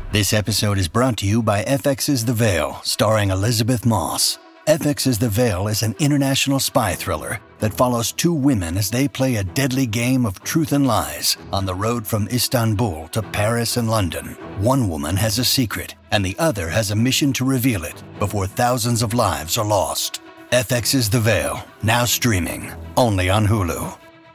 This episode is brought to you by FX's The Veil, starring Elizabeth Moss. FX's The Veil is an international spy thriller that follows two women as they play a deadly game of truth and lies on the road from Istanbul to Paris and London. One woman has a secret, and the other has a mission to reveal it before thousands of lives are lost. FX's The Veil, now streaming, only on Hulu.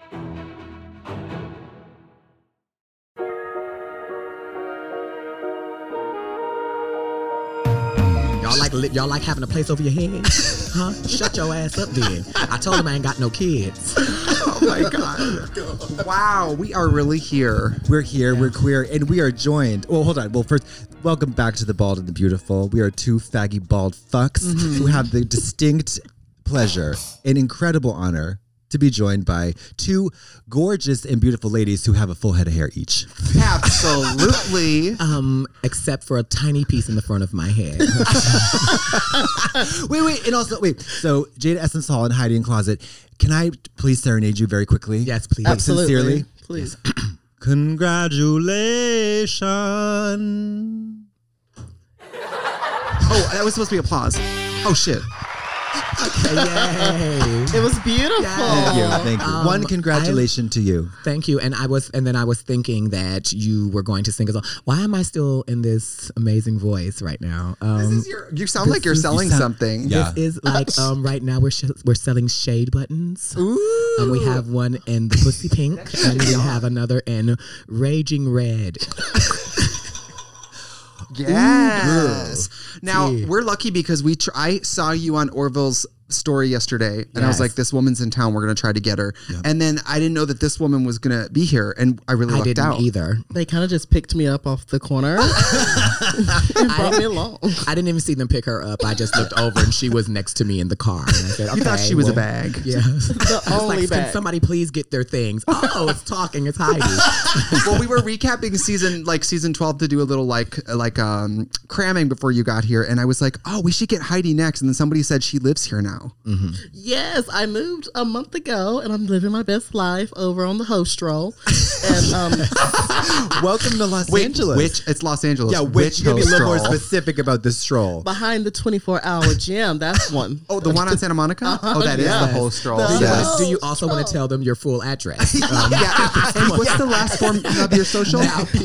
Y'all like having a place over your head? Huh? Shut your ass up then. I told him I ain't got no kids. Oh my God. Wow, we are really here. We're here, we're queer, and we are joined. Well, hold on. Well, first, welcome back to The Bald and the Beautiful. We are two faggy bald fucks who have the distinct pleasure and incredible honor to be joined by two gorgeous and beautiful ladies who have a full head of hair each. Absolutely. Except for a tiny piece in the front of my head. Wait, and also, so Jada Essence Hall and Heidi in Closet, can I please serenade you very quickly? Yes, please. Absolutely. Sincerely? Please. Congratulations. Oh, that was supposed to be applause. Oh, shit. Okay, yay. It was beautiful. Thank you. One congratulations to you. Thank you. And then I was thinking that you were going to sing a song. Why am I still in this amazing voice right now? You sound like you're selling something. Yeah. This is like right now we're selling shade buttons. Ooh. We have one in the pussy pink, and we have another in raging red. Yes. Now, Gee. we're lucky because I saw you on Orville's story yesterday, and I was Yes. like, this woman's in town. We're going to try to get her. Yep. And then I didn't know that this woman was going to be here, and I really lucked out. I didn't either. They kind of just picked me up off the corner and brought me along. I didn't even see them pick her up. I just looked over, and she was next to me in the car. And I said, okay, You thought she was a bag. Yeah. The only Can bag. somebody please get their things? Oh, it's talking. It's Heidi. Well, we were recapping season 12 to do a little cramming before you got here, and I was like, oh, we should get Heidi next. And then somebody said she lives here now. Mm-hmm. Yes, I moved a month ago, and I'm living my best life over on the host roll. And Welcome to Los Angeles. It's Los Angeles. Yeah, which you can be a little more stroll? specific about this stroll. behind the 24-hour gym, that's one. Oh, the one on Santa Monica? Oh, that is the whole stroll. Yes. Do you also want to tell them your full address? Yeah. And what's the last form of your social?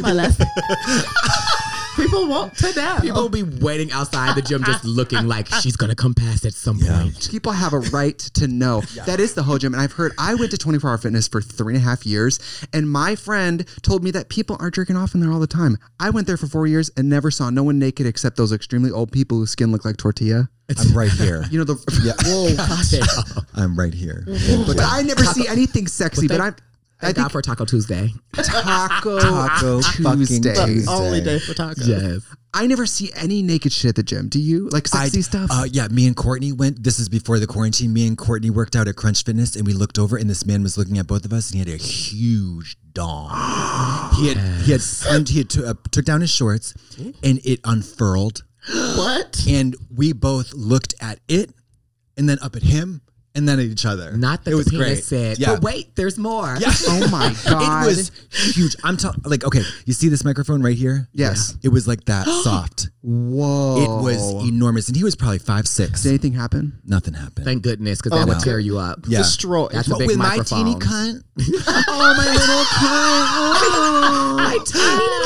People want to know. People will be waiting outside the gym just looking like she's going to come past at some point. People have a right to know. Yeah. That is the whole gym. And I went to 24 Hour Fitness for 3.5 years. And my friend told me that people are jerking off in there all the time. I went there for 4 years and never saw no one naked except those extremely old people whose skin looked like tortilla. I'm right here. You know, Whoa, I'm right here. But I never see anything sexy. Thank God for Taco Tuesday. Taco Tuesday. The only day for tacos. Yes. I never see any naked shit at the gym. Do you? Like sexy stuff? Yeah, me and Courtney went. This is before the quarantine. Me and Courtney worked out at Crunch Fitness, and we looked over, and this man was looking at both of us, and he had a huge dong. He took down his shorts, and it unfurled. What? And we both looked at it, and then up at him, and then at each other. Not that it was the penis great. said, Yeah. but wait, there's more. Yeah. Oh my God. It was huge. I'm telling, okay, you see this microphone right here? Yes. It was like that soft. Whoa. It was enormous. And he was probably 5'6". Did anything happen? Nothing happened. Thank goodness, because that would tear you up. Yeah. Destroyed. That's a big with microphone. my teeny cunt. Oh, my little cunt.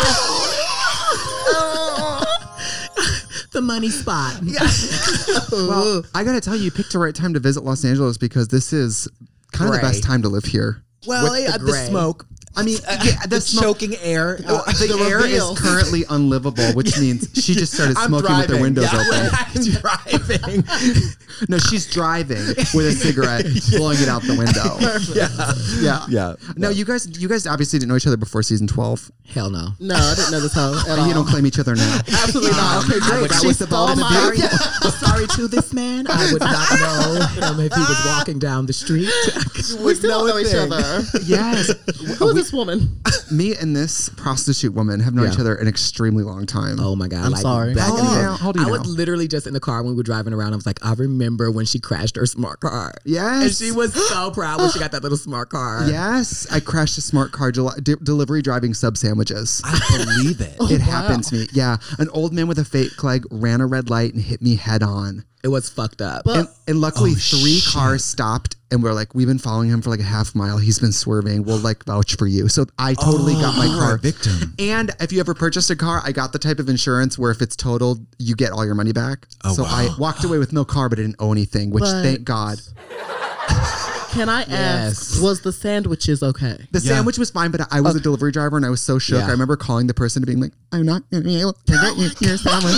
The money spot. Well, I got to tell you, you picked the right time to visit Los Angeles because this is kind of the best time to live here. Well, With the the gray. smoke. I mean, The choking air. the air is currently unlivable, which means she just started smoking with her windows open. I'm driving. No, she's driving with a cigarette, blowing it out the window. Yeah. No, you guys obviously didn't know each other before season 12. Hell no. No, I didn't know this hoe at all. You don't claim each other now. Absolutely not. Okay, great. That She was the stole ball my... Sorry to this man. I would not know him if he was walking down the street. We still don't know each other. Yes. Who's this woman. Me and this prostitute woman have known each other an extremely long time. Oh my God. I'm sorry. back How in old the are day- you now? How old are you I was now? literally just in the car when we were driving around. I was like, I remember when she crashed her smart car. Yes. And she was so proud when she got that little smart car. Yes, I crashed a smart car delivery driving sub sandwiches. I believe it. It happened to me. Yeah, an old man with a fake leg ran a red light and hit me head on. It was fucked up. And luckily, 3 cars stopped and we're like, we've been following him for like a half mile. He's been swerving. We'll like vouch for you. So I totally got my you were car. a victim. And if you ever purchased a car, I got the type of insurance where if it's totaled, you get all your money back. So I walked away with no car, but I didn't owe anything, which thank God. Can I ask, was the sandwiches okay? The sandwich was fine, but I was a delivery driver and I was so shook. Yeah. I remember calling the person to being like, I'm not going to be able to get your sandwich.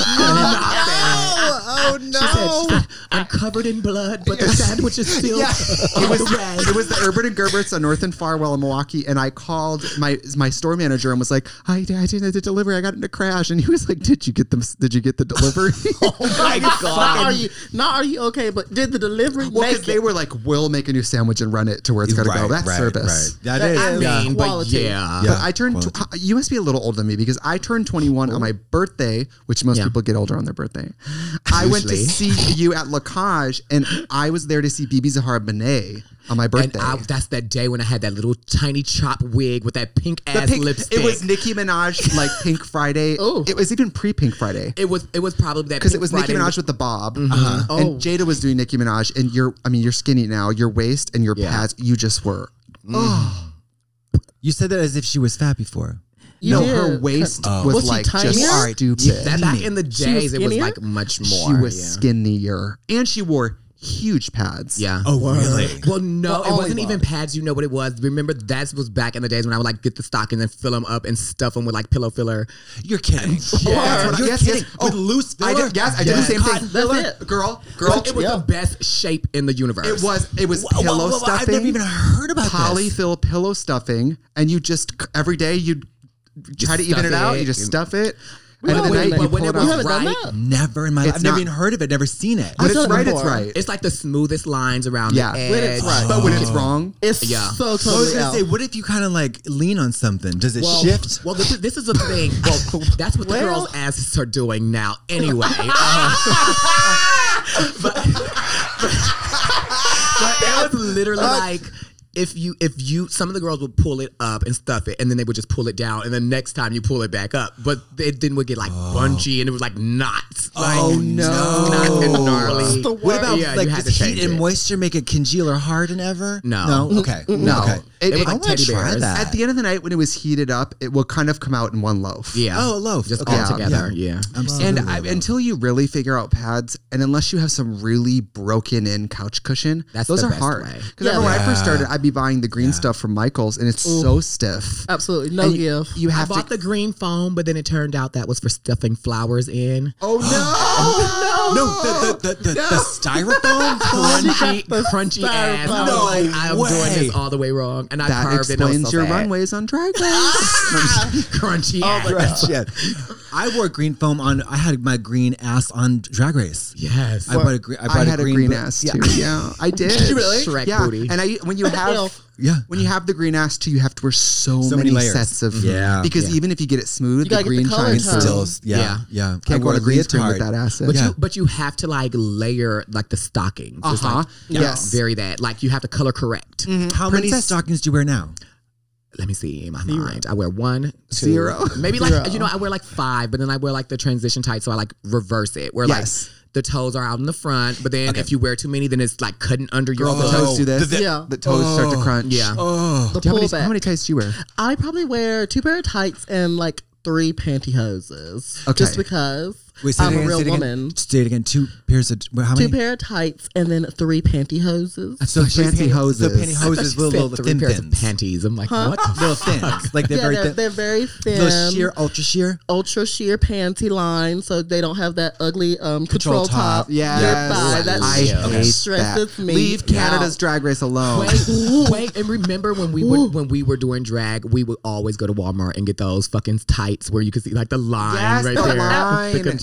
Oh no! She said, I'm covered in blood, but the sandwich is still It was the Urban and Gerberts on North and Farwell in Milwaukee, and I called my store manager and was like, I did the delivery. I got in a crash, and he was like, Did you get the delivery? Not are you okay, but did the delivery Well, make because they were like, we'll make a new sandwich and run it to where it's got to go. That's service. Right. That is. I mean, but quality. yeah. But I turned. You must be a little older than me because I turned 21 on my birthday, which most people get older on their birthday. I went to see you at La Cage, and I was there to see Bibi Zahara Benet on my birthday. And that's that day when I had that little tiny chop wig with that pink ass lipstick. It was Nicki Minaj like Pink Friday. Oh. It was even pre-Pink Friday. It was probably that Because it Pink was Friday Nicki Minaj with the bob, and Jada was doing Nicki Minaj, and you're skinny now. Your waist and your pads, you just were. You said that as if she was fat before. No, did. her waist Was was she like tinier? just stupid. That back in the days, it was skinnier? like much more. She was yeah. skinnier, and she wore huge pads. Yeah. Oh, really? Well, no, it wasn't Ollie even pads. You know what it was. Remember, that was back in the days when I would like get the stockings and fill them up and stuff them with like pillow filler. You're kidding. Yes, yes. With loose I filler? did. Yes, I did the same thing. That's it. Girl. It was the best shape in the universe. It was pillow stuffing. I've never even heard about this. Polyfill pillow stuffing, and you just every day you'd try to even stuff it out. it You just and- stuff it. And at the when- night but you when pull it it was out. haven't done right, that? Never in my life. It's I've never not- even heard of it, never seen it. When I've it's done it right, it's before. right. it's like the smoothest lines around Yeah. the edge. When it's right. But when it's wrong, It's Yeah. so I was totally gonna out. say, what if you kind of like lean on something? Does it shift? Well, this is the thing. Well, that's what the girls' asses are doing now. Anyway, but it was literally like. If you, some of the girls would pull it up and stuff it, and then they would just pull it down, and then next time you pull it back up, but it then would get like bunchy, and it was like knots. Like, Oh, no. knots and gnarly. What about Yeah, like you had does to heat change and it. moisture make it congeal or harden ever? No. No. Okay. No. Okay. It was was like I want teddy to try bears. that. at the end of the night when it was heated up, it will kind of come out in one loaf. Yeah. Oh, a loaf. Just Okay. all together. Yeah. And until you really figure out pads, and unless you have some really broken in couch cushion, That's those the are best hard. way. Because when I first started, I'd be buying the green stuff from Michael's, and it's so stiff. Absolutely. No And gift. You I have bought to. the green foam, but then it turned out that was for stuffing flowers in. Oh no! No, the styrofoam Crunchy ass. I was No like, I'm doing way. this all the way wrong, and I That carved it. And I was explains so your sad. runways on Drag Race. Crunchy ass. Shit. I wore green foam on. I had my green ass on Drag Race. Yes. I bought a green. I had a green bo- ass Yeah. too. Yeah, I did. Did you really? Shrek yeah. booty. And when you have Yeah. when you have the green ass too, you have to wear so many many layers. sets of Yeah. Because Yeah. even if you get it smooth, You the gotta get the green color shines tone. through. Still, yeah. Yeah. Can't go wore on a green screen with leotard. that acid. But but you have to like layer like the stockings. It's Uh-huh. like, Yes. Very that. Like you have to color correct. How many Princess- stockings do you wear now? Let me see in my mind. I wear 1, 2, 0. maybe Zero. like I wear like 5, but then I wear like the transition tight, so I like reverse it. Where Yes. like the toes are out in the front, but then if you wear too many, then it's like cutting under your Girl, the toes. toes do this. Yeah. The toes start to crunch. Yeah. Oh, The How many pullback. tights do you wear? I probably wear 2 pair of tights and like 3 pantyhoses. Okay. Just because wait. Say I'm it a again, real say it again. woman. Say it again. 2 pairs of how 2 many? pair of tights and then 3 pantyhoses. So pantyhoses. So pantyhoses with little thin pairs of thins. panties. I'm like, what? Little thins. Like they're Yeah, very they're, thin. they're very thin. Little sheer, ultra sheer. Ultra sheer panty line, so they don't have that ugly control top. Yes. nearby. That I hate stresses that. me. Leave Canada's Drag Race alone. Wait, and remember when we were doing drag, we would always go to Walmart and get those fucking tights where you could see like the line Yes, right the there. line. The control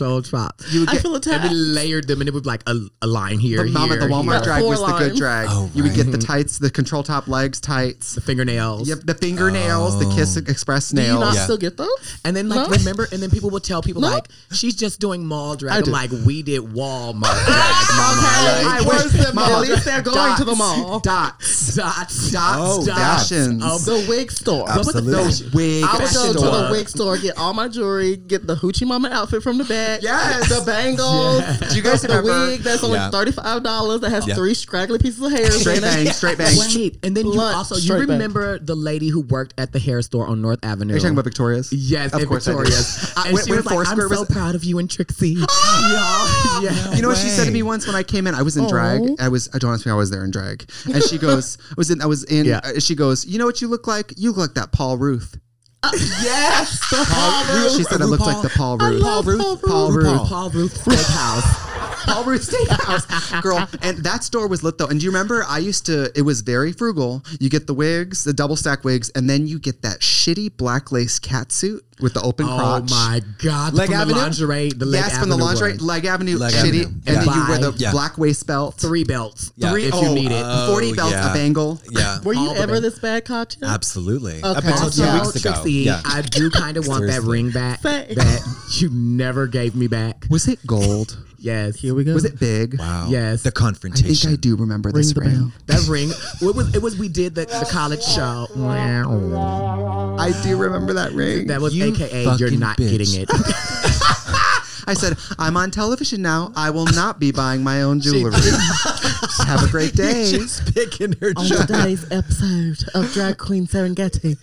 sold chops. I feel attacked. And we layered them, and it would be like a line here. The mom at the Walmart here. drag 4 was the good lines. drag. Oh, You would get the right. tights, the control top legs tights. the fingernails. Yep, the fingernails, the Kiss Express Do you nails. not Yeah. still get those? And then like No? remember, and then people would tell people No? like, she's just doing mall drag. I I'm do. like, we did Walmart drag, mama. Okay, Like, where's the Mama, At least they're going to the mall. Dots. dots, Oh, dots. fashions. Of The wig store. Absolutely. Those wig I would go to store. the wig store, get all my jewelry, get the Hoochie Mama outfit from the back. Yes. The bangles. Do you guys the remember? wig that's only Yeah. $35 that has Yeah. 3 scraggly pieces of hair. Straight in it. bangs, straight bangs. Wait, and then you Lunch, also you straight back. remember the lady who worked at the hair store on North Avenue? Are you talking about Victoria's? Yes, Of at course I do. Victoria's. And When- she when was like, I'm Foursquare so was- proud of you and Trixie. Yeah. You know what she said to way. me once when I came in? I was in drag. Don't ask me how I was there in drag. And she goes, Yeah. she goes, you know what you look like? You look like that Paul Ruth. Yes. She said I looked like the Paul Ruth. love Paul Ruth. Paul Ruth. Paul Ruth Steakhouse. Paul Ruth Steakhouse. Girl. And that store was lit though. And do you remember it was very frugal. You get the wigs, the double stack wigs, and then you get that shitty black lace catsuit with the open Oh crotch. my God. Leg from Avenue? the lingerie. The Leg Yes, from the Avenue lingerie, one. Leg Avenue, Leg shitty, Avenue. and then you Yeah. wear the Yeah. black waist belt. 3 belts. Yeah. If you need it. 40 belts, yeah. a bangle. Yeah. Were you All the ever bang- this bad, Katya? Absolutely. Okay. Up until 2 Also, weeks ago. Trixie, Yeah. I do kind of want that Seriously. ring back Thanks. that you never gave me back. Was it gold? Yes. Here we go. Was it big? Wow. Yes. The I confrontation. think I do remember this the ring. bell. That ring. It was we did the college show. I do remember that ring. That was You AKA you're fucking not bitch. getting it. I said, I'm on television now. I will not be buying my own jewelry. Have a great day. Just picking her On job. today's episode of Drag Queen Serengeti,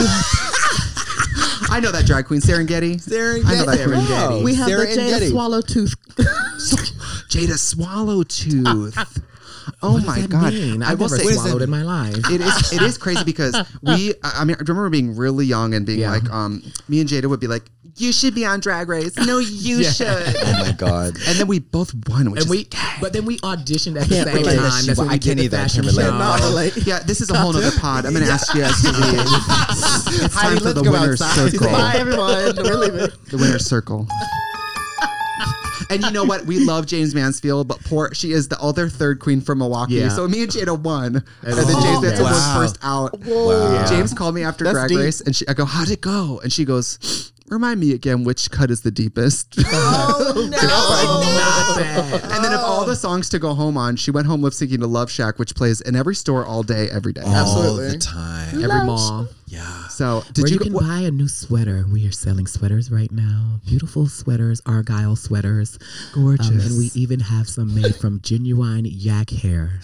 I know that drag queen, Serengeti. I know that queen. Wow. we have the Jada Serengeti. Swallowtooth. Jada Swallowtooth. Oh What my does that God. mean? I I've will never say swallowed in my life. it is crazy because I mean, I remember being really young and being Yeah. like, me and Jada would be like, you should be on Drag Race. No, you should. Oh my God. And then we both won, which And is but then we auditioned at the Can't same relate. time. That's when I we can't did either. the I fashion can't relate. show. Not relate. yeah, this is a whole nother pod. I'm going to ask you guys to leave. It's time Heidi, for let's the go winner's outside. circle. Bye, everyone. We're leaving. The winner's circle. And you know what? We love James Mansfield, but she is the other third queen from Milwaukee. Yeah. So me and Jada won. And then Oh, James Mansfield was wow. first out. Wow. James called me after That's Drag deep. Race and I go, how'd it go? And she goes, remind me again which cut is the deepest. Oh, Not bad. And then of all the songs to go home on, she went home lip syncing to Love Shack, which plays in every store all day, every day. All the time. Every mall. Yeah. So did Where you you can buy a new sweater. We are selling sweaters right now. Beautiful sweaters, Argyle sweaters. Gorgeous. And we even have some made from genuine yak hair.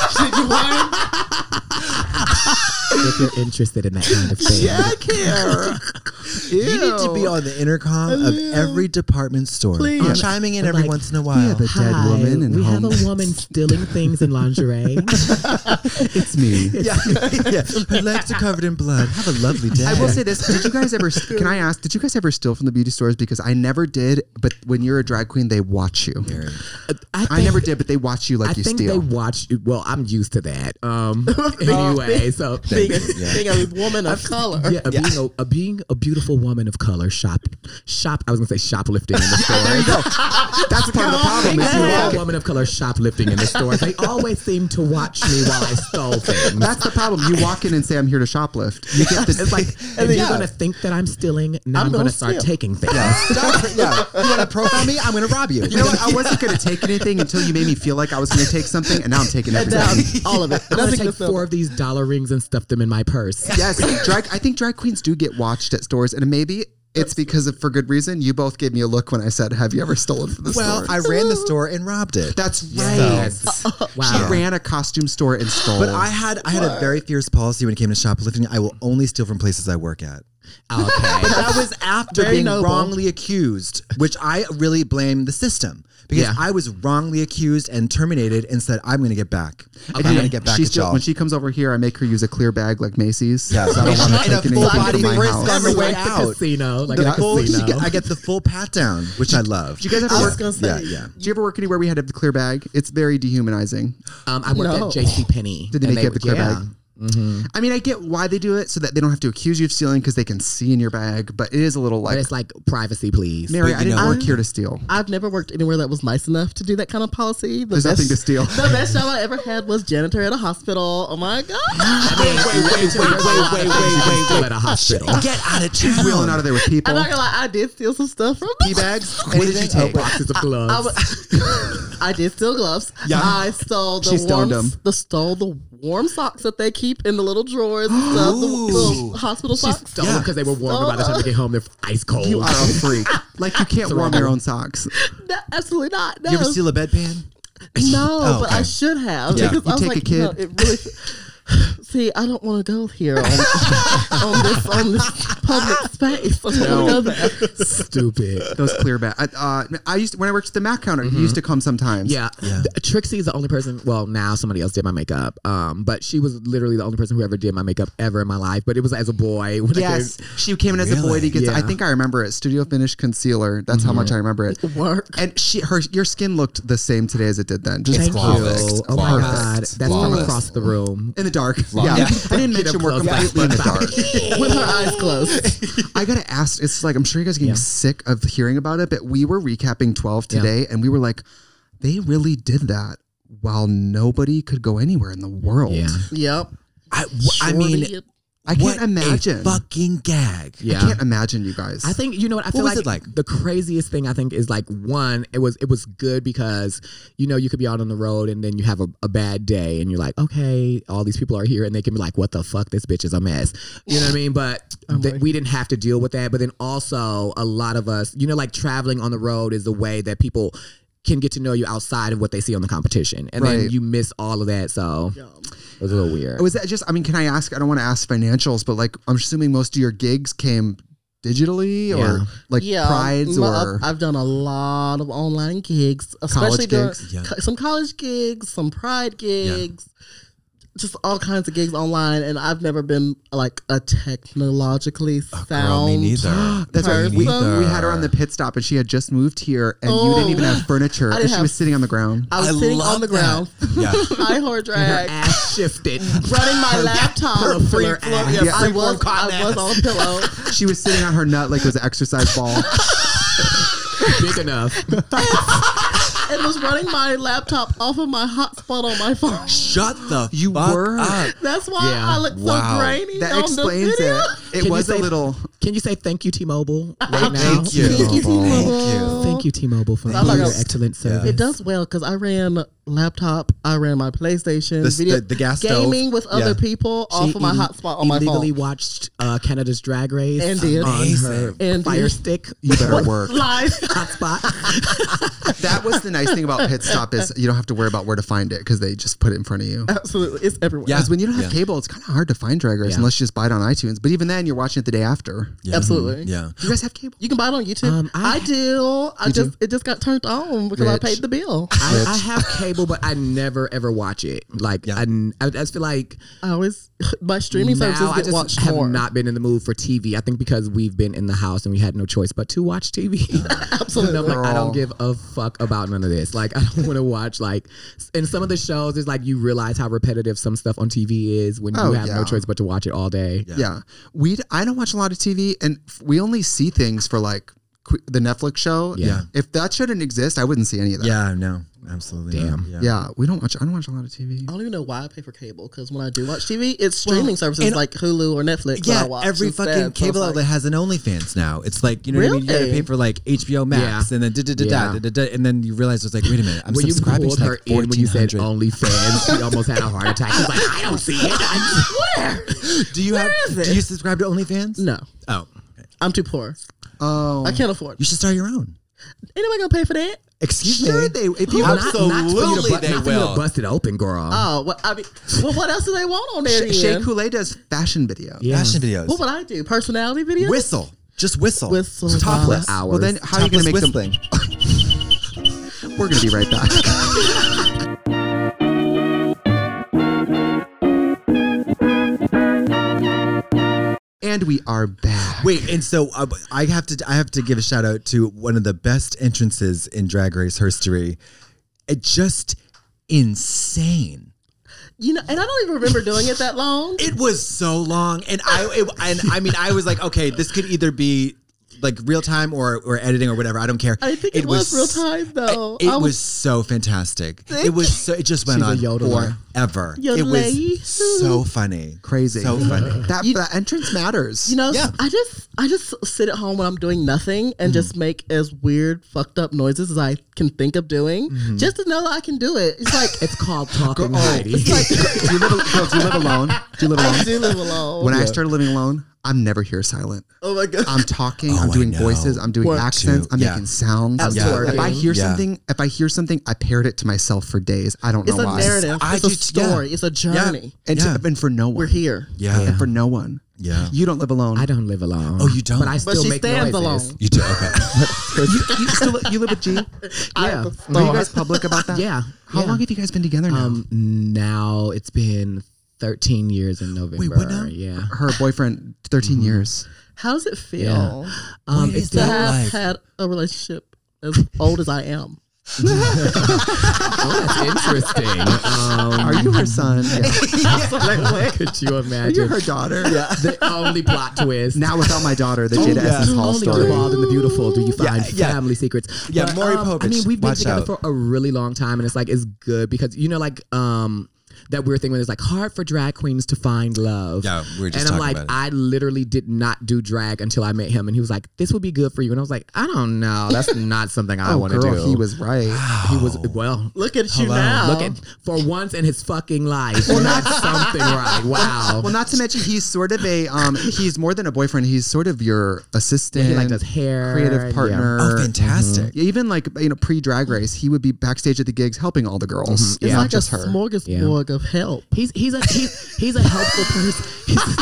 If you're interested in that kind of thing. You need to be on the intercom of every department store. Please. I'm chiming in every Like, once in a We while. have a dead woman in we home. have a woman stealing things in lingerie. It's me. yeah. Her legs are covered in blood. Have a lovely day. I will say this. Did you guys ever, can I ask, did you guys ever steal from the beauty stores? Because I never did, but when you're a drag queen, they watch you. I never did, but they watch you like I you think steal. they watch. Well, I'm used to that. Anyway, so Being a woman of color. yeah, being a beautiful woman of color. Shop. I was gonna say shoplifting in the store. There you go. That's part of the problem. Is you Being walk a woman of color shoplifting in the store. They always seem to watch me while I stole things. That's the problem. You walk in and say, I'm here to shoplift. You get this. It's like, if you're gonna think that I'm stealing, now I'm gonna gonna start steal. taking things. yeah. You want to profile me? I'm going to rob you. You know what? I wasn't going to take anything until you made me feel like I was going to take something, and now I'm taking And everything. down all of it. I'm gonna Nothing take to 4 of these dollar rings and stuff them in my purse. Yes, I think drag queens do get watched at stores, and maybe it's because of for good reason. You both gave me a look when I said, "Have you ever stolen from the Well, store?" I ran the store and robbed it. That's right. Yes. She Wow. ran a costume store and stole. But I had a very fierce policy when it came to shoplifting. I will only steal from places I work at. Okay. But that was after Very being noble. wrongly accused, which I really blame the system because Yeah. I was wrongly accused and terminated and said, I'm going to get back. I'm going to get back She's at still, y'all. when she comes over here, I make her use a clear bag like Macy's. Yeah. So I don't want her And a taking full anything body from my frisk house. on the way like the out. casino. Like The the full- casino. I get the full pat down, which I love. Did you guys ever I was work? gonna say. Yeah. Did you ever work anywhere where we had to have the clear bag? It's very dehumanizing. I worked No. at JCPenney. Did they make you have the clear bag? I mean, I get why they do it so that they don't have to accuse you of stealing because they can see in your bag, but it is a little But like, it's like privacy, please. Mary, But I you didn't know- work here to steal. I've never worked anywhere that was nice enough to do that kind of policy. There's nothing to steal. The best job I ever had was janitor at a hospital. Oh my God. Wait. At a hospital. Get out of She's town. wheeling out of there with people. I'm not gonna lie, I did steal some stuff from Tea bags. What did you take? Boxes of gloves. I did steal gloves. Yeah. I stole She stoned stole the warm socks that they keep in the little drawers and stuff. The hospital She socks. stole them because they were warm, but by the time they get home, they're ice cold. You are a freak. Like you can't warm your own socks. No, absolutely not. No. You ever steal a bedpan? No, Oh, but okay. I should have. Yeah. Because You I was take a like, kid? no, it really. See, I don't want to go here on this public space. I don't want to go there. Stupid. Those clear bags. I used to, when I worked at the Mac counter, he used to come sometimes. Yeah. Trixie is the only person. Well, now somebody else did my makeup. But she was literally the only person who ever did my makeup ever in my life. But it was as a boy. When I Yes, came- she came in as a boy to get. Yeah. I think I remember it. Studio Finish Concealer. That's how much I remember it. Work. And your skin looked the same today as it did then. Just Thank flawless. you. Oh my Flawless. God. That's from Flawless. across the room. in the dark. Yeah, I didn't mention we're close by. completely in the dark. With her eyes closed. I gotta ask. It's like I'm sure you guys are getting sick of hearing about it, but we were recapping 12 today, and we were like, they really did that while nobody could go anywhere in the world. Yeah. Yep. I mean, Surely I can't what imagine. a fucking gag. Yeah. I can't imagine you guys. I think you know what I feel was like, it like? the craziest thing I think is like one, it was good because you could be out on the road and then you have a bad day and you're like, okay, all these people are here and they can be like, what the fuck, this bitch is a mess. You know what I mean? But we didn't have to deal with that. But then also a lot of us, like traveling on the road is the way that people can get to know you outside of what they see on the competition, and then Right. you miss all of that. So it was a little weird. Was that just? I mean, can I ask? I don't want to ask financials, but like, I'm assuming most of your gigs came digitally or Yeah. like Yeah, prides or. I've done a lot of online gigs, especially College during gigs? Yeah. some college gigs, some pride gigs, just all kinds of gigs online. And I've never been like a technologically sound. Girl, me neither. That's right. person. We had her on the pit stop, and she had just moved here, and you didn't even have furniture, I and didn't she have- was sitting on the ground. I was sitting love on the that. ground, Yeah. high hard drag, Ass shifted. running my laptop. Her free flow- I free was, form cotton I was ass. on a pillow. She was sitting on her nut like it was an exercise ball. Big enough. And was running my laptop off of my hotspot on my phone. Shut the You fuck were? up. That's why Yeah. I look Wow. so grainy That on explains the video. it. It Can was you a say- little. Can you say thank you, T-Mobile, right now? Thank you. Thank you, T-Mobile. Thank you. Thank you, T-Mobile, for I'm not your gonna- excellent service. It does well because I ran laptop, I ran my PlayStation, The gas stove. gaming with Yeah. other people off of my She hotspot on my illegally phone. watched Canada's Drag Race And did. on her Amazing. And Fire did. Stick You better work. Live. hotspot. That was the nice thing about Pit Stop is you don't have to worry about where to find it because they just put it in front of you. Absolutely. It's everywhere. Yeah. Because when you don't have cable, it's kind of hard to find Drag Race Yeah. unless you just buy it on iTunes. But even then, you're watching it the day after. Yeah. Absolutely. Yeah. Do you guys have cable? You can buy it on YouTube. I- I do. It just got turned on because I Rich. paid the bill. I have cable, but I never ever watch it. Like Yeah. I just feel like I always my streaming services now I get just watched have more. not been in the mood for TV. I think because we've been in the house and we had no choice but to watch TV. Absolutely. And I'm like, I Girl. don't give a fuck about none of this. Like, I don't want to watch like, in some of the shows, it's like you realize how repetitive some stuff on TV is when you Oh, have yeah. no choice but to watch it all day. Yeah. I don't watch a lot of TV, and we only see things for like the Netflix show. Yeah. If that shouldn't exist, I wouldn't see any of that. Yeah, no, absolutely. Damn. not. Yeah. I don't watch a lot of TV. I don't even know why I pay for cable because when I do watch TV, it's streaming services and- like Hulu or Netflix. that Yeah, I watch every instead. fucking So it's cable like- outlet has an OnlyFans now. It's like, you know what I mean? You gotta Really? pay for like HBO Max Yeah. and then da-da-da-da, and then you realize it's like, wait a minute, I'm When you subscribing pulled to her like in when you said 1400. OnlyFans, she almost had a heart attack. She's like, I don't see it. Do you have? is it? Do you subscribe to OnlyFans? No, Oh, I'm too poor. Oh. I can't afford. you should start your own. Anybody gonna pay for that? Excuse Sure, me. if you Not for you to, they not for you to will. bust it open, girl. Oh, well, I mean, well, what else do they want on there? Shea then? Coulee does fashion video. Yeah. Fashion videos. What would I do? Personality videos? Whistle. Just whistle. Whistle. Topless. Hours. Well, then how are you going to make Topless them? whistling. We're going to be right back. And we are back. Wait, and so I have to give a shout out to one of the best entrances in Drag Race history. It just insane. You know, and I don't even remember doing it that long. It was so long, and I was like, okay, this could either be like real time or editing or whatever. I don't care. I think it was real time though. It was so fantastic. It just went on forever. It was so funny, crazy, so funny. That entrance matters. You know, I just sit at home when I'm doing nothing and just make as weird, fucked up noises as I can think of doing, just to know that I can do it. It's like it's called talking. It's like, do you live alone? Do you live alone? I do live alone. When I started living alone, I'm never here silent. Oh my god! I'm talking. I'm doing voices. I'm doing accents. I'm making sounds. If I hear something, I parrot it to myself for days. I don't know why. It's a narrative. It's a story. It's a journey. And for no one. We're here. Yeah. And for no one. Yeah. You don't live alone. I don't live alone. Oh, you don't? But I still she make stands noises. alone. You do? Okay. You live with G? Yeah. Are you guys public about that? Yeah. How long have you guys been together now? Now it's been 13 years in November. Wait, what now? Yeah. Her boyfriend, 13 years. How does it feel It's to have had a relationship as old as I am? that's interesting. Are you her son? Could you imagine? Are you her daughter? Yeah. The only plot twist. Now without my daughter, the Jada Essence Hall Only story. involved in the beautiful. Do you find family secrets? Yeah, But, Maury Povich. I mean, we've been Watch together out. for a really long time, and it's like it's good because that weird thing when it's like hard for drag queens to find love. Yeah, we were just and I'm talking like, about it. I literally did not do drag until I met him, and he was like, "This would be good for you," and I was like, "I don't know, that's not something I want to do." He was right. He was well. Look at you now. Look at for once in his fucking life. Well, not something right. Wow. Well, not to mention he's sort of a he's more than a boyfriend. He's sort of your assistant. He like does hair, creative partner. Oh, fantastic. Yeah, even like pre Drag Race, he would be backstage at the gigs helping all the girls. It's Not like just a her. smorgasbord of help. He's a helpful person. He's a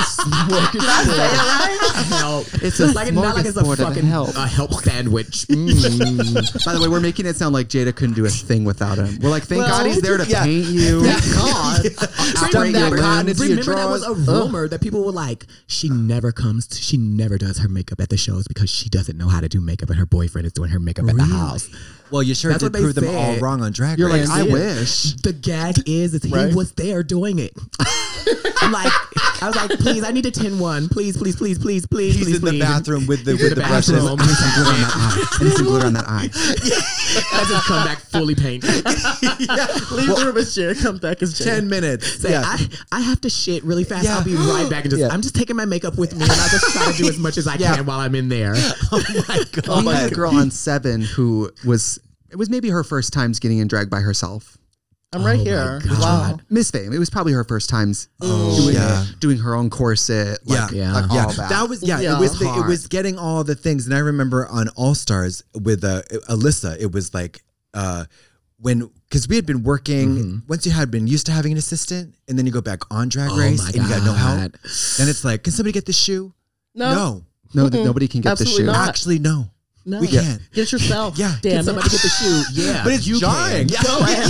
smorgasbord of help. It's a like not like it's a smorgasbord of fucking help. a help sandwich. By the way, we're making it sound like Jada couldn't do a thing without him. We're like, thank God he's there to paint you. God. Operate your lens. Remember that was a rumor that people were like, she never does her makeup at the shows because she doesn't know how to do makeup, and her boyfriend is doing her makeup at the house. Well, you sure That's did what they prove them all said. wrong on Drag You're Race. like, I wish. The gag is he was there doing it. I'm like, I was like, please, I need a 10-1. Please. He's in the bathroom with the brushes. bathroom. I need some glitter on that eye. I just come back fully painted. Leave the room as Jared comes back as Jared. 10 minutes. Say, I have to shit really fast. Yeah. I'll be right back. And I'm just taking my makeup with me, and I just try to do as much as I can while I'm in there. Oh my God. We had a girl on 7 who it was maybe her first times getting in drag by herself. I'm right here. God. Wow. Miss Fame. It was probably her first times doing her own corset. Like, Yeah. like Yeah, all that. that was Yeah. it was it Hard. was getting all the things, and I remember on All Stars with Alyssa, it was like because we had been working. Once you had been used to having an assistant, and then you go back on Drag Race my and you got no help, God. then it's like, can somebody get this shoe? No. No, nobody can get the Absolutely shoe. not. Actually, no. No. We can't. Get it yourself. Yeah. Damn it. Somebody get the shoe. Yeah. But it's you jarring. can.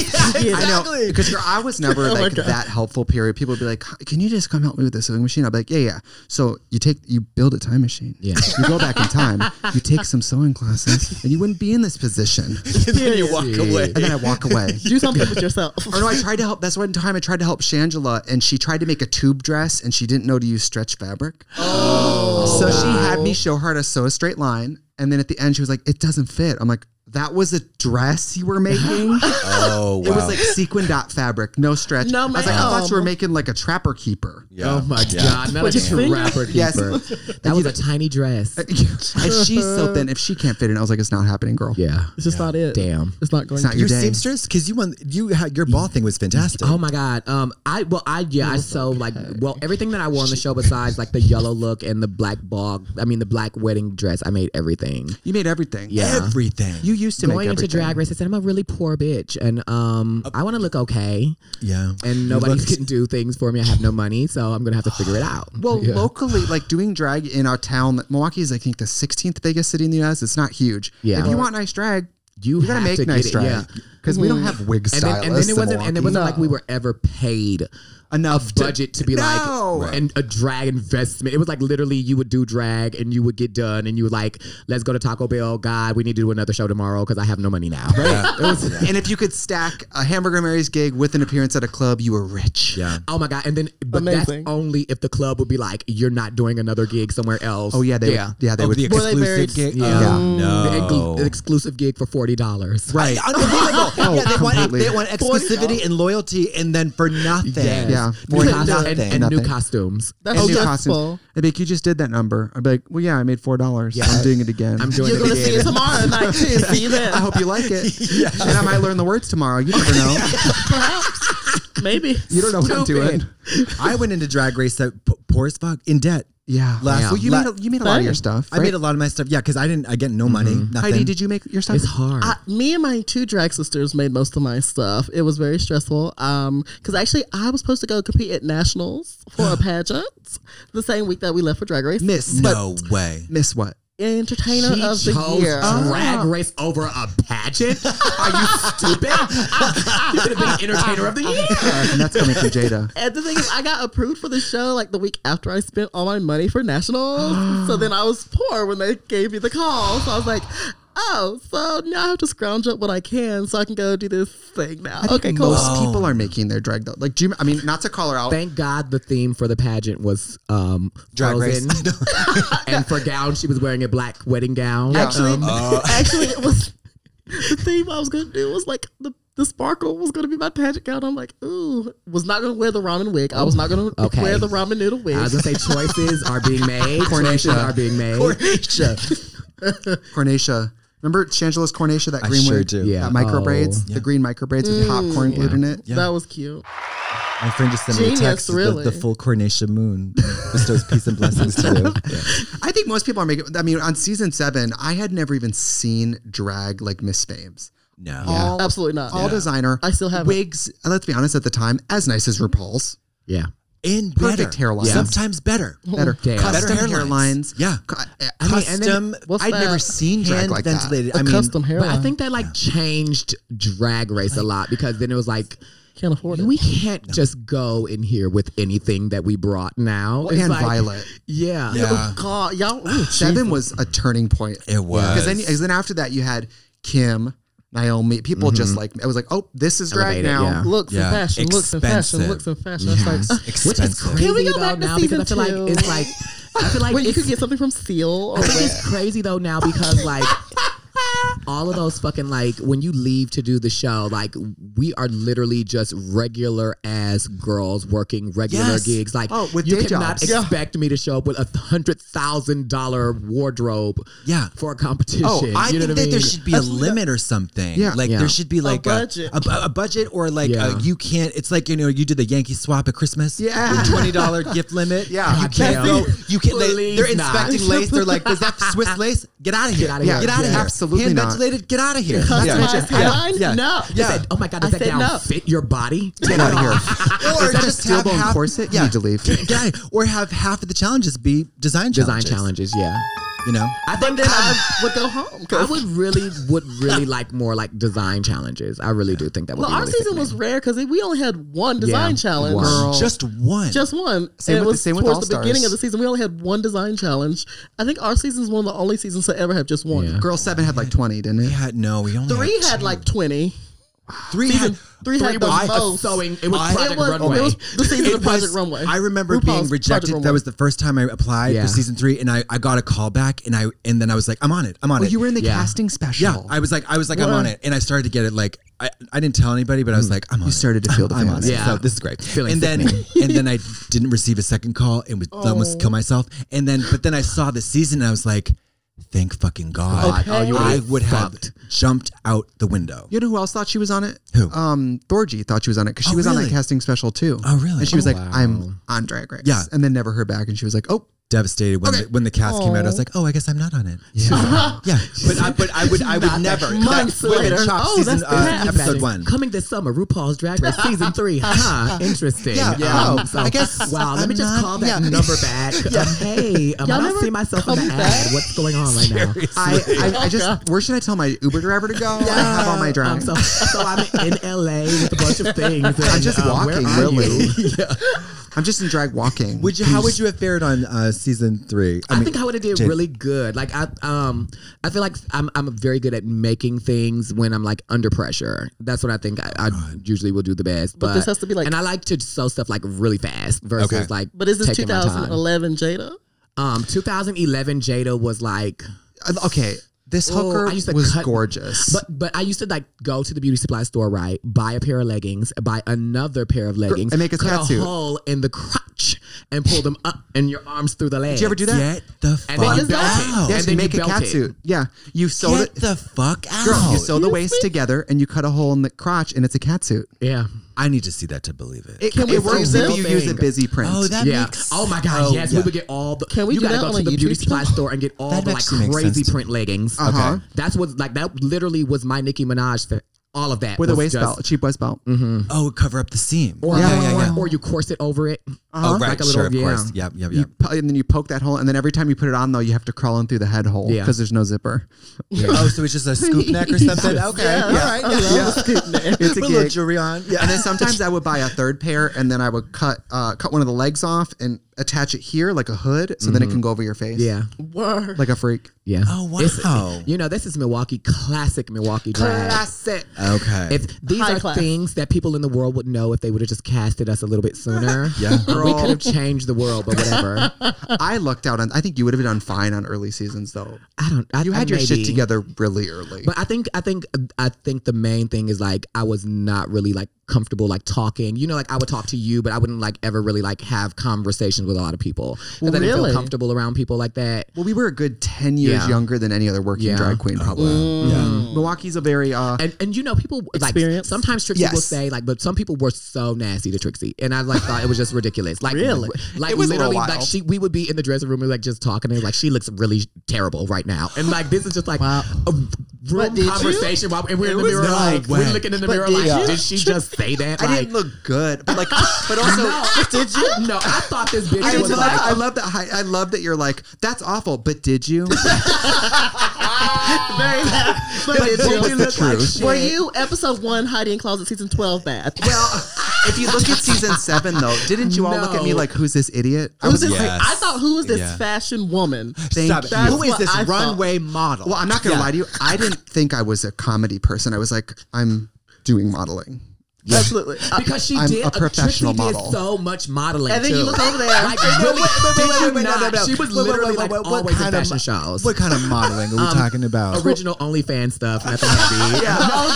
I know, because I was never Oh my like God. that helpful. Period. People would be like, "Can you just come help me with this sewing machine?" I'd be like, "Yeah." So you build a time machine. Yeah. You go back in time. You take some sewing classes, and you wouldn't be in this position. And then you walk away. And then I walk away. Do something with yourself. Or no, I tried to help. That's one time I tried to help Shangela, and she tried to make a tube dress, and she didn't know to use stretch fabric. Oh, so she had me show her how to sew a straight line, and then at the end she was like, "It doesn't fit." I'm like, "That was a dress you were making." Oh, wow. It was like sequin dot fabric, no stretch. No, I was like, I thought you were ma'am. making like a trapper keeper. Yeah. Oh my Yeah. God. Not With like your a finger? rapper Yes. keeper. That was a tiny dress. And she's so thin. If she can't fit in, I was like, "It's not happening, girl." Yeah. It's just not it. Damn. It's not going It's not to. your Your day. seamstress, because your ball thing was fantastic. Oh my God. I so like everything that I wore on the show besides like the yellow look and the black the black wedding dress, I made everything. You made everything. Yeah. Everything. You used to Going make into everything. Drag Race, I said I'm a really poor bitch, and I want to look okay, Yeah. and nobody can do things for me. I have no money, so I'm gonna have to figure it out. Well, Yeah. locally, like doing drag in our town, Milwaukee is I think the 16th biggest city in the U.S. It's not huge. Yeah. If you want nice drag, you gotta have make to nice get it. drag. Yeah. because we don't have wig And stylists. then it wasn't, in and it wasn't No. like we were ever paid enough budget to be No. like and a drag investment. It was like literally you would do drag and you would get done and you would like, let's go to Taco Bell. God, we need to do another show tomorrow because I have no money now. Right. And if you could stack a Hamburger Mary's gig with an appearance at a club, you were rich. Yeah. Oh my God. And then, but Amazing. that's only if the club would be like, you're not doing another gig somewhere else. Oh yeah, they yeah. would. Yeah, they would. The Were they very- exclusive gig. Yeah. No. The exclusive gig for $40. Right. Unbelievable. Yeah, completely. they want exclusivity and loyalty, and then for nothing. Yes. Yeah. New For costumes nothing. and new Nothing. costumes. That's And new stressful. costumes. They'd be like, you just did that number. I'd be like, well, yeah, I made $4. Yeah. I'm doing it again. I'm doing You're it going to see again. it tomorrow night too. See you then. I hope you like it. And I might learn the words tomorrow. You never know. Perhaps. Maybe. You don't know what I'm doing. I went into Drag Race poor as fuck in debt. Yeah. Last- Well, you made a lot of your stuff. I made a lot of my stuff. Yeah, because I get no money. Nothing. Heidi, did you make your stuff? It's hard. Me and my two drag sisters made most of my stuff. It was very stressful. Because actually, I was supposed to go compete at nationals for a pageant the same week that we left for Drag Race. Miss. No way. Miss what? Entertainer She of the chose year. Drag Race over a pageant? Are you stupid? You could have been Entertainer of the Year. And that's coming from Jada. And the thing is, I got approved for the show like the week after I spent all my money for nationals. So then I was poor when they gave me the call. So I was like, oh, so now I have to scrounge up what I can so I can go do this thing now. Okay, cool. Most people are making their drag though. Like, I mean, not to call her out. Thank God the theme for the pageant was Drag Race. Frozen. And for gown, she was wearing a black wedding gown. Actually, actually, it was the theme I was going to do was like the sparkle was going to be my pageant gown. I'm like, ooh, was not going to wear the ramen wig. I was not going to Okay. wear the ramen noodle wig. I was going to say choices are being made. Choices are being made. Cornacia. Remember Shangela's Cornacia, that I green sure wig? do. Yeah. That micro Oh. braids, the green micro braids with popcorn glued in it. Yeah. That was cute. My friend just sent me a Genius, text. really. The full Cornation moon bestows peace and blessings to you. Yeah. I think most people are making. I mean, on season 7, I had never even seen drag like Miss Fames. No. All, Absolutely not. all designer. I still have it. wigs. Let's be honest, at the time, as nice as RuPaul's. Yeah. And Perfect better. hairlines. Sometimes better. Better, Yeah. custom Better hairlines. Yeah. Custom. What's I'd that? never seen drag hand like that. ventilated. A I mean, custom hairline. But I think that like changed Drag Race a lot because then it was like, Can't afford it. we can't just go in here with anything that we brought now. It's And like, Violet. Yeah. Yeah. Oh, God, y'all. Ooh, 7 was a turning point. It was. Because then after that, you had Kim, Naomi. People just like, I was like, oh, this is drag Elevated, now. yeah. looks Yeah. and fashion, looks and fashion, Expensive. looks and fashion. It's like, Which is Expensive. crazy Can we go though back to now because I season feel 2? like it's like I feel like wait, you it's- could get something from Seal or I think Red. it's crazy though now because like all of those fucking like when you leave to do the show, like we are literally just regular ass girls working regular Yes. gigs. Like Oh, with you day cannot jobs. expect me to show up with $100,000 wardrobe Yeah. for a competition. Oh, I you know think what that I mean? there should be a limit or something. Yeah. Like Yeah. there should be like budget. a budget or like Yeah. you can't. It's like you do the Yankee swap at Christmas. Yeah. with $20 gift limit. Yeah. you can't God go. damn. You can't. Please They're not. inspecting lace. They're like, is that Swiss lace? Get out of here. Get outta here. Get out of Yeah. here. Absolutely Hand not. ventilated. Get out of here. Customized hairline? Yeah. No. They said, oh my God, does I that said gown no. fit your body? Get out of here. Or Is that a just steel have bone half, corset? You need to leave. Get out of here. Or have half of the challenges be design Challenges, yeah. You know. I think Then that I would go home. I 'cause- would really like more like design challenges. I really do think that would Well, be our really season sickening. was rare because we only had one design Yeah, challenge. one. Girl. Just one. Just one. Same And with it was the- same with towards the All-Stars. beginning of the season. We only had one design challenge. I think our season is one of the only seasons to ever have just one. Yeah. Girl 7 had like 20, didn't it? we only 3 had had two. like 20. Three Season had 3 had the was most. sewing. It was I- Project It was, Runway. it was the season It of Project was- Runway. I remember RuPaul's being Project rejected. Runway. That was the first time I applied Yeah. for season 3, and I got a call back, and then I was like, I'm on it. I'm on Oh, it. you were in the Yeah. casting special. yeah, I was like, I'm on it, and I started to get it. Like, I didn't tell anybody, but I was like, I'm on it. You started to feel the I'm on feelings. it. Yeah. So this is great. Feeling and then I didn't receive a second call and would almost kill myself. But then I saw the season, and I was like, thank fucking God. Okay. Oh, you I would've would have fucked. jumped out the window. You know who else thought she was on it? Who? Thorgy thought she was on it because she Oh, was on that really? casting special too. Oh, really? And she was Oh, like, wow. I'm on Drag Race. Yeah. And then never heard back. And she was like, oh, devastated when the cast came out. I was like, oh, I guess I'm not on it. Yeah, yeah. But I would never. Months Women later. Chop Oh, season that's episode 1. Coming this summer, RuPaul's Drag Race season 3. Interesting. Yeah. Oh, I guess. Wow, let me just call that yeah. number back. Hey, I don't never see myself in call the me ad. back? What's going on right now? I just, where should I tell my Uber driver to go? I have all my drag. So I'm in LA with a bunch of things. And, I'm just walking, where are really. you? I'm just in drag walking. How would you have fared on season 3? I think I would have did Jade. really good. Like I feel like I'm very good at making things when I'm like under pressure. That's what I think I usually will do the best. But this has to be like, and I like to sew stuff like really fast versus like. But is this taking my time. 2011 Jada? 2011 Jada was like. Okay. This hooker was gorgeous. But I used to like go to the beauty supply store, right? Buy a pair of leggings, buy another pair of leggings, and make a cut catsuit. a hole in the crotch and pull them up and your arms through the legs. Did you ever do that? Get the fuck And then you belt out. it. Yes, And then you make you a belt catsuit. it. Yeah, you sew Get it. the fuck out. Girl, you sew the waist together and you cut a hole in the crotch and it's a catsuit. Yeah. I need to see that to believe it. Can we It works see if this? you use a busy print. Oh, that Yeah. makes. Oh my God. Yes, yeah. we would get all the. Can we you do gotta that go on to a the beauty YouTube supply channel? store and get all That the like actually makes crazy sense. print leggings. Uh-huh. That's what like that literally was my Nicki Minaj fit. All of that with a was waist just- belt, a cheap waist belt. Oh, cover up the seam. Or, Yeah. or you corset over it. Oh, right. Like a Sure, little, of course. Yep. And then you poke that hole, and then every time you put it on, though, you have to crawl in through the head hole Yeah. because there's no zipper. Oh, so it's just a scoop neck or something? Okay. Yeah. All right. I love the scoop neck. It's a Put a little gig. jewelry on. Yeah. And then sometimes I would buy a third pair, and then I would cut one of the legs off and attach it here like a hood, so then it can go over your face. Yeah. Word. like a freak. Yeah. Oh, wow. This is Milwaukee, classic Milwaukee drag. Classic. Okay. If these High are class. things that people in the world would know if they would have just casted us a little bit sooner. Yeah. We could have changed the world, but whatever. I lucked out on. I think you would have done fine on early seasons, though. I You had your maybe. shit together really early. But I think the main thing is like I was not really like comfortable like talking. You know, like I would talk to you, but I wouldn't like ever really like have conversations with a lot of people. Because I didn't Really? feel comfortable around people like that. well, we were a good 10 years Yeah. younger than any other working Yeah. drag queen, probably. Milwaukee's a very And you know, people like Experience? sometimes Trixie will Yes. say like, but some people were so nasty to Trixie, and I like thought it was just ridiculous. Like Really? like It was a little literally like wild. we would be in the dressing room and like just talking and like she looks really terrible right now, and like this is just like Wow. a But room did you? conversation while and we're in the was mirror no like way. we're looking in the mirror did like you? did she just say that? I Like, didn't look good, but like, but also. did you? No, I thought this bitch I, was love, like. I love that. I love that you're like, that's awful. But did you? Very But did you? What's the truth? Were you episode 1 hiding in closet season 12 bad? Well, if you look at season 7, though, didn't you all look at me No. like, who's this idiot? I Who's was this? like, Yes. I thought, who is this Yeah. fashion woman? Stop it. Thank Who you. is this That's what I runway model? well, I'm not going to lie to you. I didn't think I was a comedy person. I was like, I'm doing modeling. Absolutely. Because she I'm did a professional Trixie model. did so much modeling. And then you too. look over there. Like really, did you not? She was literally like always in fashion shows. What kind of modeling are we talking about? Original OnlyFans stuff, nothing heavy.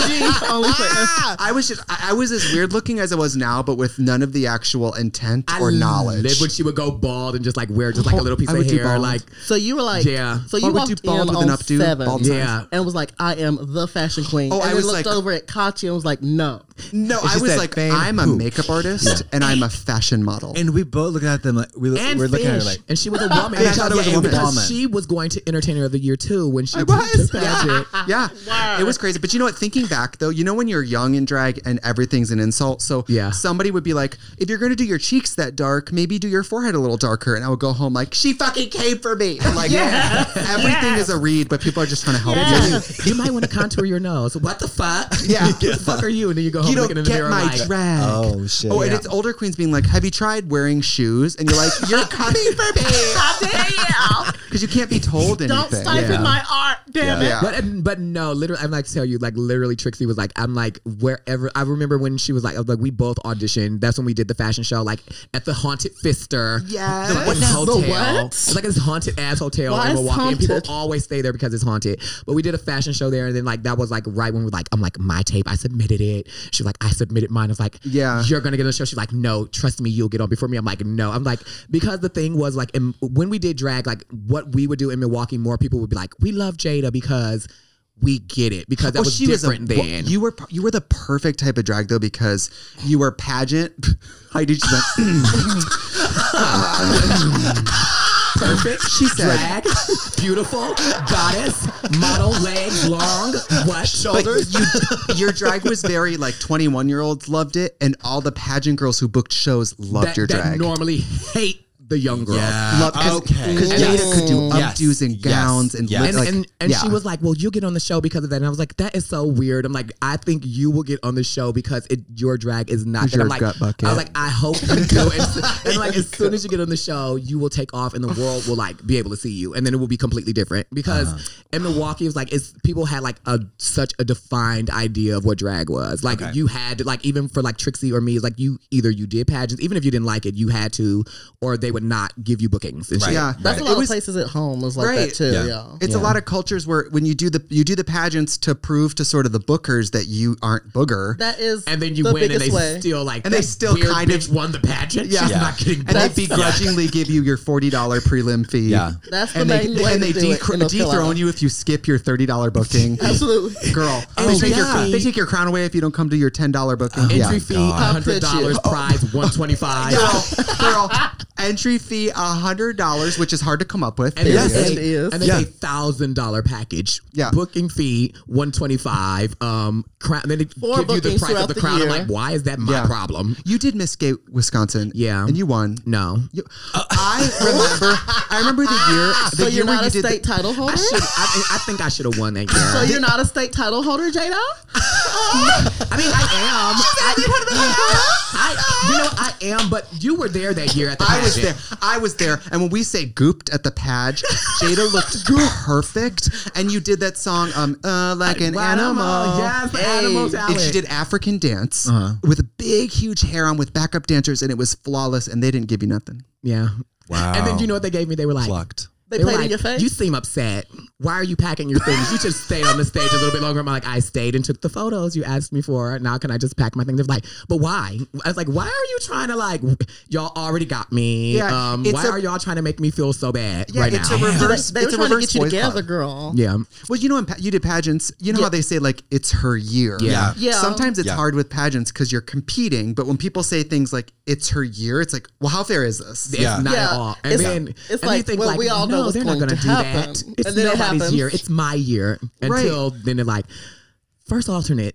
OG only I was as weird looking as I was now, but with none of the actual intent or knowledge. Lived when she would go bald and just like wear just like a little piece I of would do hair, bald. like So you were like, Yeah. So Or you would walked do bald in with an on updo, 7 bald yeah. and was like, I am the fashion queen. Oh, and I then was looked like- over at Katya and was like, no. No, It's I just was that like, fame I'm a poop. makeup artist and I'm a fashion model. And we both look at them like we're and looking at her Fish. like And she was a woman. And I thought it was a woman. because she was going to Entertainer of the Year too when she I did was. the pageant. Yeah. It was crazy. But you know what? Thinking back though, you know when you're young in drag and everything's an insult? So Yeah. somebody would be like, if you're going to do your cheeks that dark, maybe do your forehead a little darker. And I would go home like, she fucking came for me. I'm like, everything is a read, but people are just trying to help you. You might want to contour your nose. What the fuck? Yeah. What the fuck are you? And then you go home You looking don't in the get mirror my like, drag. oh shit. Oh, and it's older queens being like, have you tried wearing shoes? And you're like, you're coming for me. How dare you? Because you can't be told anything. Don't stifle Yeah. my art, damn it. Yeah. But no, literally, I'm like to tell you, like literally, Trixie was like, I'm like wherever. I remember when she was like, we both auditioned. That's when we did the fashion show, like at the Haunted Pfister. Yes. The hotel. The what? It's like this haunted ass hotel Why in is Milwaukee, and people haunted? always stay there because it's haunted. But we did a fashion show there, and then like that was like right when we're like, I'm like my tape. I submitted it. She was like, I submitted mine. I was like, Yeah. you're gonna get on the show. She's like, no, trust me, you'll get on before me. I'm like, no. I'm like, because the thing was like, when we did drag, like what we would do in Milwaukee, more people would be like, we love Jada because we get it, because that was she different was then. you were the perfect type of drag though, because you were pageant. Heidi just went, Perfect. She said- drag, beautiful, goddess, model, legs long, what? Shoulders. Your drag was very like 21-year-olds loved it, and all the pageant girls who booked shows loved your that drag. normally hate the young girl. Yeah. Okay. Because Jada could do Yes. updos and gowns and Yes. like, And yeah. she was like, well, you get on the show because of that. And I was like, that is so weird. I'm like, I think you will get on the show because your drag is not that. You're I'm a like, gut bucket. I was like, I hope you do. And like, as soon as you get on the show, you will take off and the world will like be able to see you. And then it will be completely different. Because in Milwaukee, it was like, people had like such a defined idea of what drag was. Like you had to, like, even for like Trixie or me, it's like either you did pageants, even if you didn't like it, you had to, or they would not give you bookings and shit. Yeah, That's a lot of places at home was like that too. Yeah. It's a lot of cultures where when you do the pageants to prove to sort of the bookers that you aren't booger. That is And then you the win and biggest they way. still like, And they that still weird kind of- bitch won the pageant. Yeah. She's Yeah. not getting And they begrudgingly give you your $40 prelim fee. Yeah. That's the And main way and to they do it in North dethrone Carolina. you if you skip your $30 booking. Absolutely. Girl, Oh, they yeah. take your crown away if you don't come to your $10 booking. Entry fee God. $100, prize $125. Girl, entry fee $100, which is hard to come up with. And then Yes, they it say, is. and they say $1,000 package. Yeah. Booking fee $125. Crown. Then they Four give you the bookings price of throughout the the crown. I'm year. like, why is that my Yeah. problem? You did Miss Gay Wisconsin. Yeah. And you won. No. I remember the year. So The year you're where not you a did state title holder? I think I should have won that year. So you're not a state title holder, Jada? I mean, I am. I am, but you were there that year at the I was pageant. there. I was there. And when we say gooped at the page, Jada looked perfect. And you did that song, like an animal. Yes, the animal And talent. she did African dance with a big, huge hair on with backup dancers, and it was flawless. And they didn't give you nothing. Yeah. Wow. And then you know what they gave me? They were like, Plucked. They were played in like, your face? you seem upset. Why are you packing your things? You should stay on the stage a little bit longer. I'm like, I stayed and took the photos you asked me for. Now can I just pack my things? They're like, but why? I was like, why are you trying to like, y'all already got me. Yeah, it's why are y'all trying to make me feel so bad right it's now? a reverse. They were it's a trying to reverse get you boys together, club. girl. Yeah. Well, you know, you did pageants. You know how they say like it's her year. Yeah. Yeah. Sometimes it's Yeah. hard with pageants because you're competing. But when people say things like it's her year, it's like, well, how fair is this? It's Yeah. not Yeah. at all. And It's- then it's and like, you think well, like, we all know no, what's they're not going gonna to do happen. that. It's And then it nobody's happens. year. It's my year. Until then they're like, first alternate.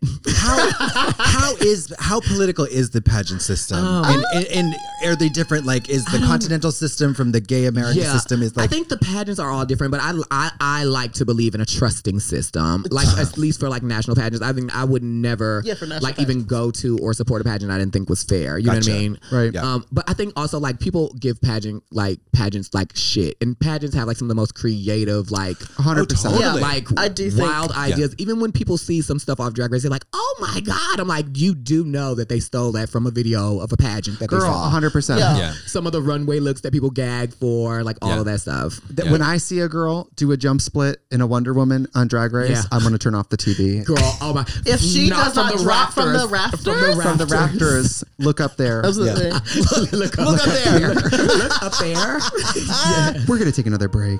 How political is the pageant system? And are they different? Like, is the continental system from the gay American system is like? I think the pageants are all different, but I like to believe in a trusting system. Like at least for like national pageants, I think I would never for national like even go to or support a pageant I didn't think was fair. You know what I Gotcha. mean? Right. Yeah. But I think also like people give pageants like shit, and pageants have like some of the most creative 100%. totally. Yeah. like I do think- wild ideas. Even when people see some stuff off Drag Race, they're like, "Oh my god!" I'm like, you do know that they stole that from a video of a pageant that Girl, they saw. 100%. Yeah. Yeah. Some of the runway looks that people gag for, like all Yeah. of that stuff. When I see a girl do a jump split in a Wonder Woman on Drag Race, Yeah. I'm going to turn off the TV. Girl, oh my! If she does not drop from the rafters, rafters? From the rafters, look up there. Absolutely. look up there. Look up there. We're going to take another break.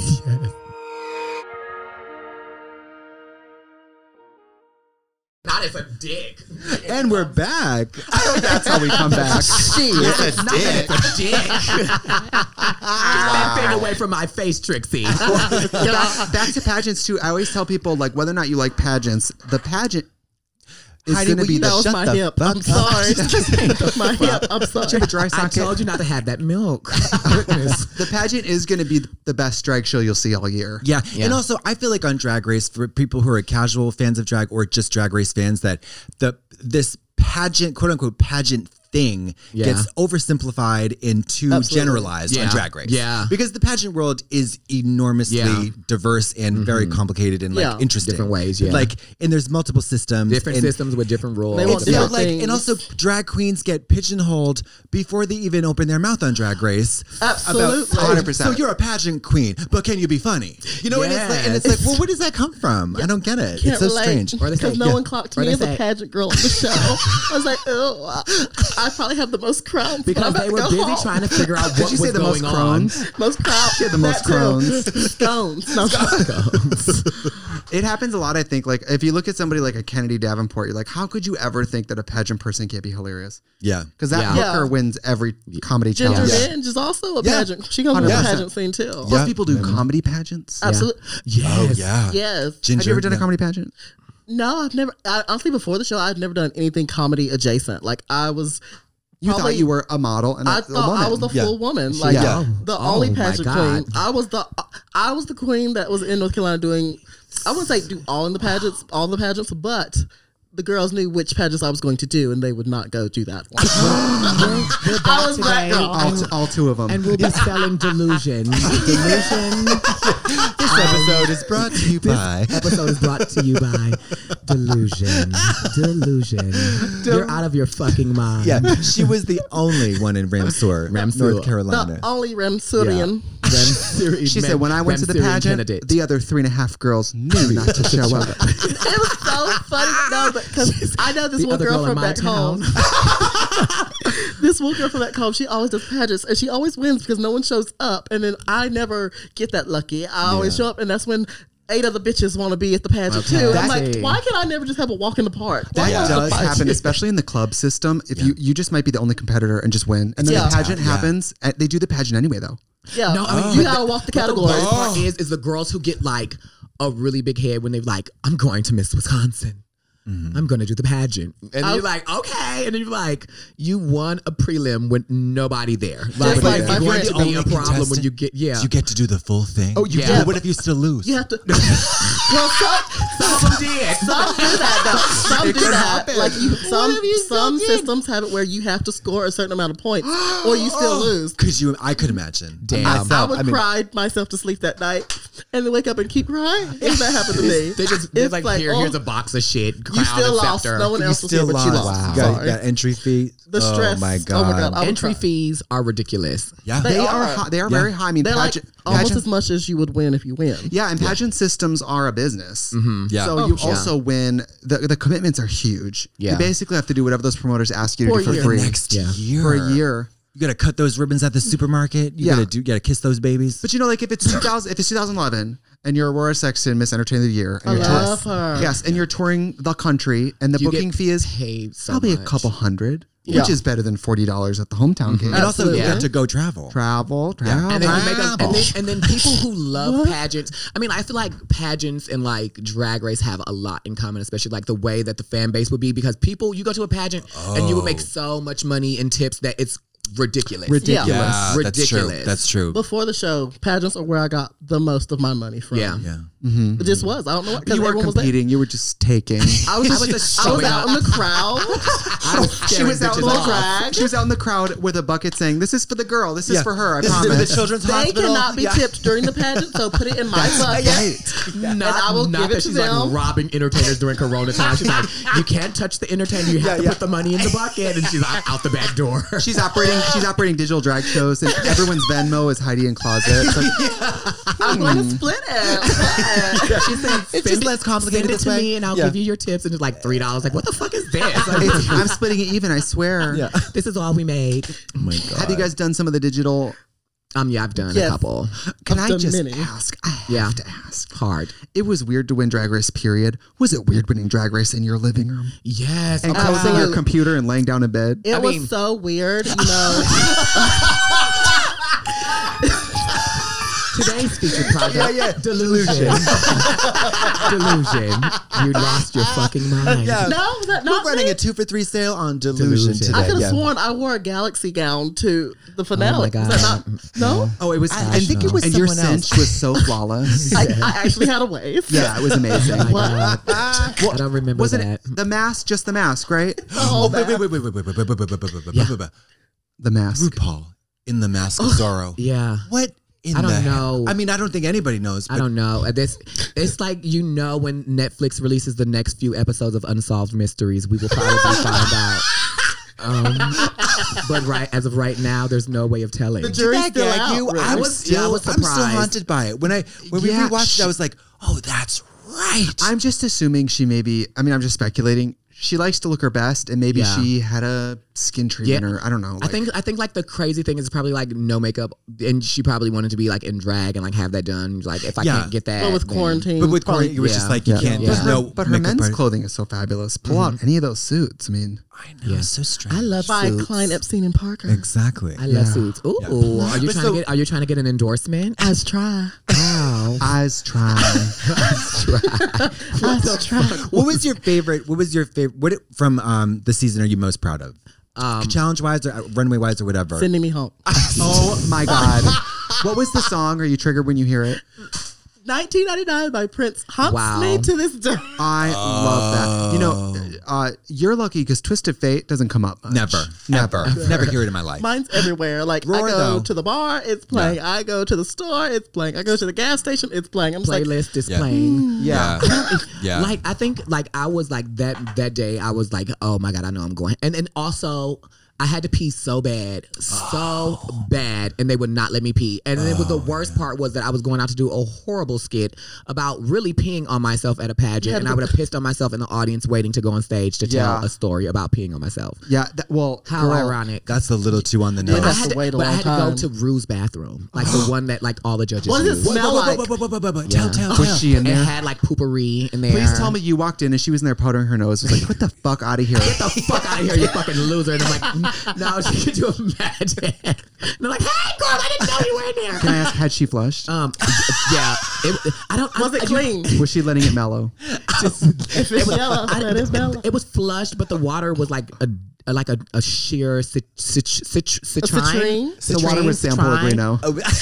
Not if a dick. And we're back. That's how we come back. It's a dick. Get that thing away from my face, Trixie. Back to pageants, too. I always tell people, like, whether or not you like pageants, the pageant is Heidi, going to will be you That was Shut my the hip. fuck I'm sorry. My hip. I'm sorry. the dry I socket. told you not to have that milk. Goodness. The pageant is going to be the best drag show you'll see all year. Yeah. And also, I feel like on Drag Race, for people who are casual fans of drag or just Drag Race fans, that this pageant, quote unquote, pageant thing gets oversimplified and too Absolutely. generalized on Yeah. Drag Race. Yeah. Because the pageant world is enormously Yeah. diverse and very complicated and like Yeah. interesting. Different ways, yeah. Like, and there's multiple systems. Different and systems with different rules. They want It's so different like, things. and also drag queens get pigeonholed before they even open their mouth on Drag Race. Absolutely. About, 100%. So you're a pageant queen, but can you be funny? You know, and it's like, well, where does that come from? I don't get it. Can't It's so relate. strange. Or they say- Because no one clocked or me they as a say- pageant girl on the show. I was like, oh. I probably have the most crowns because they were busy trying to figure out what Did you say was the most going on. crones? most crowns. She had the most crones. Scones. No, It happens a lot, I think. Like, if you look at somebody like a Kennedy Davenport, you're like, how could you ever think that a pageant person can't be hilarious? Yeah. Because that Yeah. hooker wins every comedy Ginger challenge. Minge is also a Yeah. pageant. She comes with a 100%. pageant scene too. Plus, Yeah. people do comedy pageants. Absolutely. Yes. Oh yeah. Yes. Ginger. Have you ever done a yeah. comedy pageant? No, I've never. Honestly, before the show, I'd never done anything comedy adjacent. Like I was. You Probably- thought you were a model and I a thought woman. I was a Yeah. full woman, like Yeah. the Oh, only my pageant God. queen. I was the queen that was in North Carolina doing. I wouldn't say do all the pageants, but the girls knew which pageants I was going to do, and they would not go do that one. I was that girl. all two of them. And we'll be selling Delusion. Delusion. This episode is brought to you by. Episode is brought to you by Delusion. Delusion. You're out of your fucking mind. Yeah, she was the only one in Ramseur, Ramseur. North Carolina. The only Ramsurian. She said, when I went to the pageant, the other 3.5 girls knew not to show up. It was so funny. No, because I know this The one other girl girl in from my back home. This one girl from back home, she always does pageants, and she always wins because no one shows up. And then I never get that lucky. I always show up, and that's when 8 other bitches want to be at the pageant Okay. too. I'm That's like, it. why can I never just have a walk in the park? Why That do I have to does fight happen, you? especially in the club system. If you just might be the only competitor and just win. And then Yeah. the pageant Yeah. happens. They do the pageant anyway, though. Yeah, No, I mean, you but gotta walk the but categories. The worst part is the girls who get like a really big head when they're like, I'm going to Miss Wisconsin. I'm going to do the pageant. And you're like, okay. And then you're like, you won a prelim with nobody there. Like, like it's my going friend- to be a problem when you get, Do you get to do the full thing? Oh, you do. do. What if you still lose? You have to. Well, Some of them did. some do that though. Some It do could that. happen. Like What if you some systems have it where you have to score a certain amount of points, or you still lose. I could imagine. Damn. I would cry myself to sleep that night, and then wake up and keep crying. If that happened to me, They're It's like, here's oh, a box of shit. you Crown still and lost. scepter. No one You else will see still what lost. you lost. You got, Sorry. got entry fee. The stress. Oh my Oh god. my God. I would Entry cry. fees are ridiculous. Yeah. They They are are. high. They are very high. I mean, They're like almost pageant- as much as you would win if you win. yeah, and pageant systems are a business. Yeah. So you also win. The commitments are huge. Yeah. You basically have to do whatever those promoters ask you to For do for a year. free. Next Yeah. year. For a year. You gotta cut those ribbons at the supermarket. You Yeah. gotta kiss those babies. But you know, like if it's 2011 and you're Aurora Sexton, Miss Entertainer of the Year, and I you're love her. yes, and you're touring the country, and the You booking get fee is paid so probably much. a couple hundred, Yeah. which is better than $40 at the hometown game. and also you Absolutely. get to go travel. Travel. And then you make us, Travel. and then people who love pageants. I mean, I feel like pageants and like Drag Race have a lot in common, especially like the way that the fan base would be, because people, you go to a pageant and you would make so much money in tips that it's ridiculous. Ridiculous. Yeah, that's true. Ridiculous. That's true. Before the show, pageants are where I got the most of my money from. Yeah. Yeah. It just was. I don't know what. 'cause You weren't everyone was there. competing. You were just taking. I was just I was showing out up. in the crowd. I was She scaring was out in bitches the off. drag. She was out in the crowd with a bucket saying, "This is for the girl. This is for her. I This is for promise." the children's They hospital. cannot be tipped during the pageant, so put it in my bucket. Not, I will not give it that to she's them. like robbing entertainers during Corona time. She's like, you can't touch the entertainer. You have to put the money in the bucket, and she's like, out the back door. She's operating digital drag shows, and everyone's Venmo is Heidi in closet. It's like, I'm going to split it. She said, It's just less complicated Send it this to way. me, and I'll Yeah. give you your tips. And it's like $3. Like, what the fuck is this? Like, I'm splitting it even. I swear. Yeah. this is all we made. Oh my god. Have you guys done some of the digital? Yeah, I've done a Yes. couple. Can I've I done just many. ask? I have Yeah. to ask. Hard. It was weird to win Drag Race. Period. Was it weird winning Drag Race in your living room Yes. and Oh my closing God. your computer and laying down in bed? It I was mean- so weird, you know. Today's featured project. Delusion. Delusion. You lost your fucking mind. Yeah. No, was that We're not running me? a 2 for 3 sale on Delusion, Delusion. today. I could have yeah. sworn I wore a galaxy gown to the finale. God. Was that not? No, Oh, it was. I think it was and your someone else. cinch was so flawless. I actually had a waist. Yeah, it was amazing. God. I don't remember Wasn't that. it the mask? Just the mask, right? Oh, wait. The mask. RuPaul in the Mask of Zorro. Yeah. What in I don't the know. I mean, I don't think anybody knows. But I don't know. It's like, you know, when Netflix releases the next few episodes of Unsolved Mysteries, we will probably find out. But as of right now, there's no way of telling. The jury's Did that still gag out. you? really. I was was still surprised. haunted by it. When we Yeah, rewatched it, I was like, oh, that's right. I'm just assuming she maybe. I mean, I'm just speculating. she likes to look her best, and maybe she had a skin treatment or I don't know. Like, I think like the crazy thing is probably like no makeup, and she probably wanted to be like in drag and like have that done. Like if I can't get that, But with quarantine, But with quarantine, it was just like you can't. There's no. but her men's makeup clothing is so fabulous. Pull out any of those suits. I mean, I know. It's so strange. I love by suits. Klein, Epstein, and Parker. Exactly. I love suits. Ooh, are you trying to get an endorsement? As try. Wow. eyes try. As try. What was your favorite? What from the season are you most proud of? Challenge wise or runway wise or whatever. Sending me home. Oh my God. What was the song? Are you triggered when you hear it? 1999 by Prince haunts me to this day. I love that. You know, you're lucky because Twisted Fate doesn't come up much. Never hear it in my life. Mine's everywhere. Like Roar, I go though. to the bar, it's playing. Yeah. I go to the store, it's playing. I go to the gas station, it's playing. I'm just like, Playlist is playing. Yeah. Yeah. Like I think like I was like that day I was like, oh my God, I know I'm going. And also I had to pee so bad, and they would not let me pee. And then the worst part was that I was going out to do a horrible skit about really peeing on myself at a pageant, and I would have pissed on myself in the audience waiting to go on stage to tell a story about peeing on myself. Yeah. How ironic. That's a little too on the nose. That's to wait a But I long had to time. go to Rue's bathroom, like the one that like all the judges What does use. it smell like? Tell. Was she in It there? had like poopery in there. Please tell me you walked in and she was in there powdering her nose. It was like, what the fuck out of here? Get the fuck out of here, you fucking loser. And I'm like, no, could you imagine? And they're like, hey, girl, I didn't know you were in there. Can I ask, had she flushed? Yeah. Was it clean? Was she letting it mellow? If it's yellow, that is mellow. It was flushed, but the water was like a sheer citrine. citrine? The water was San Pellegrino.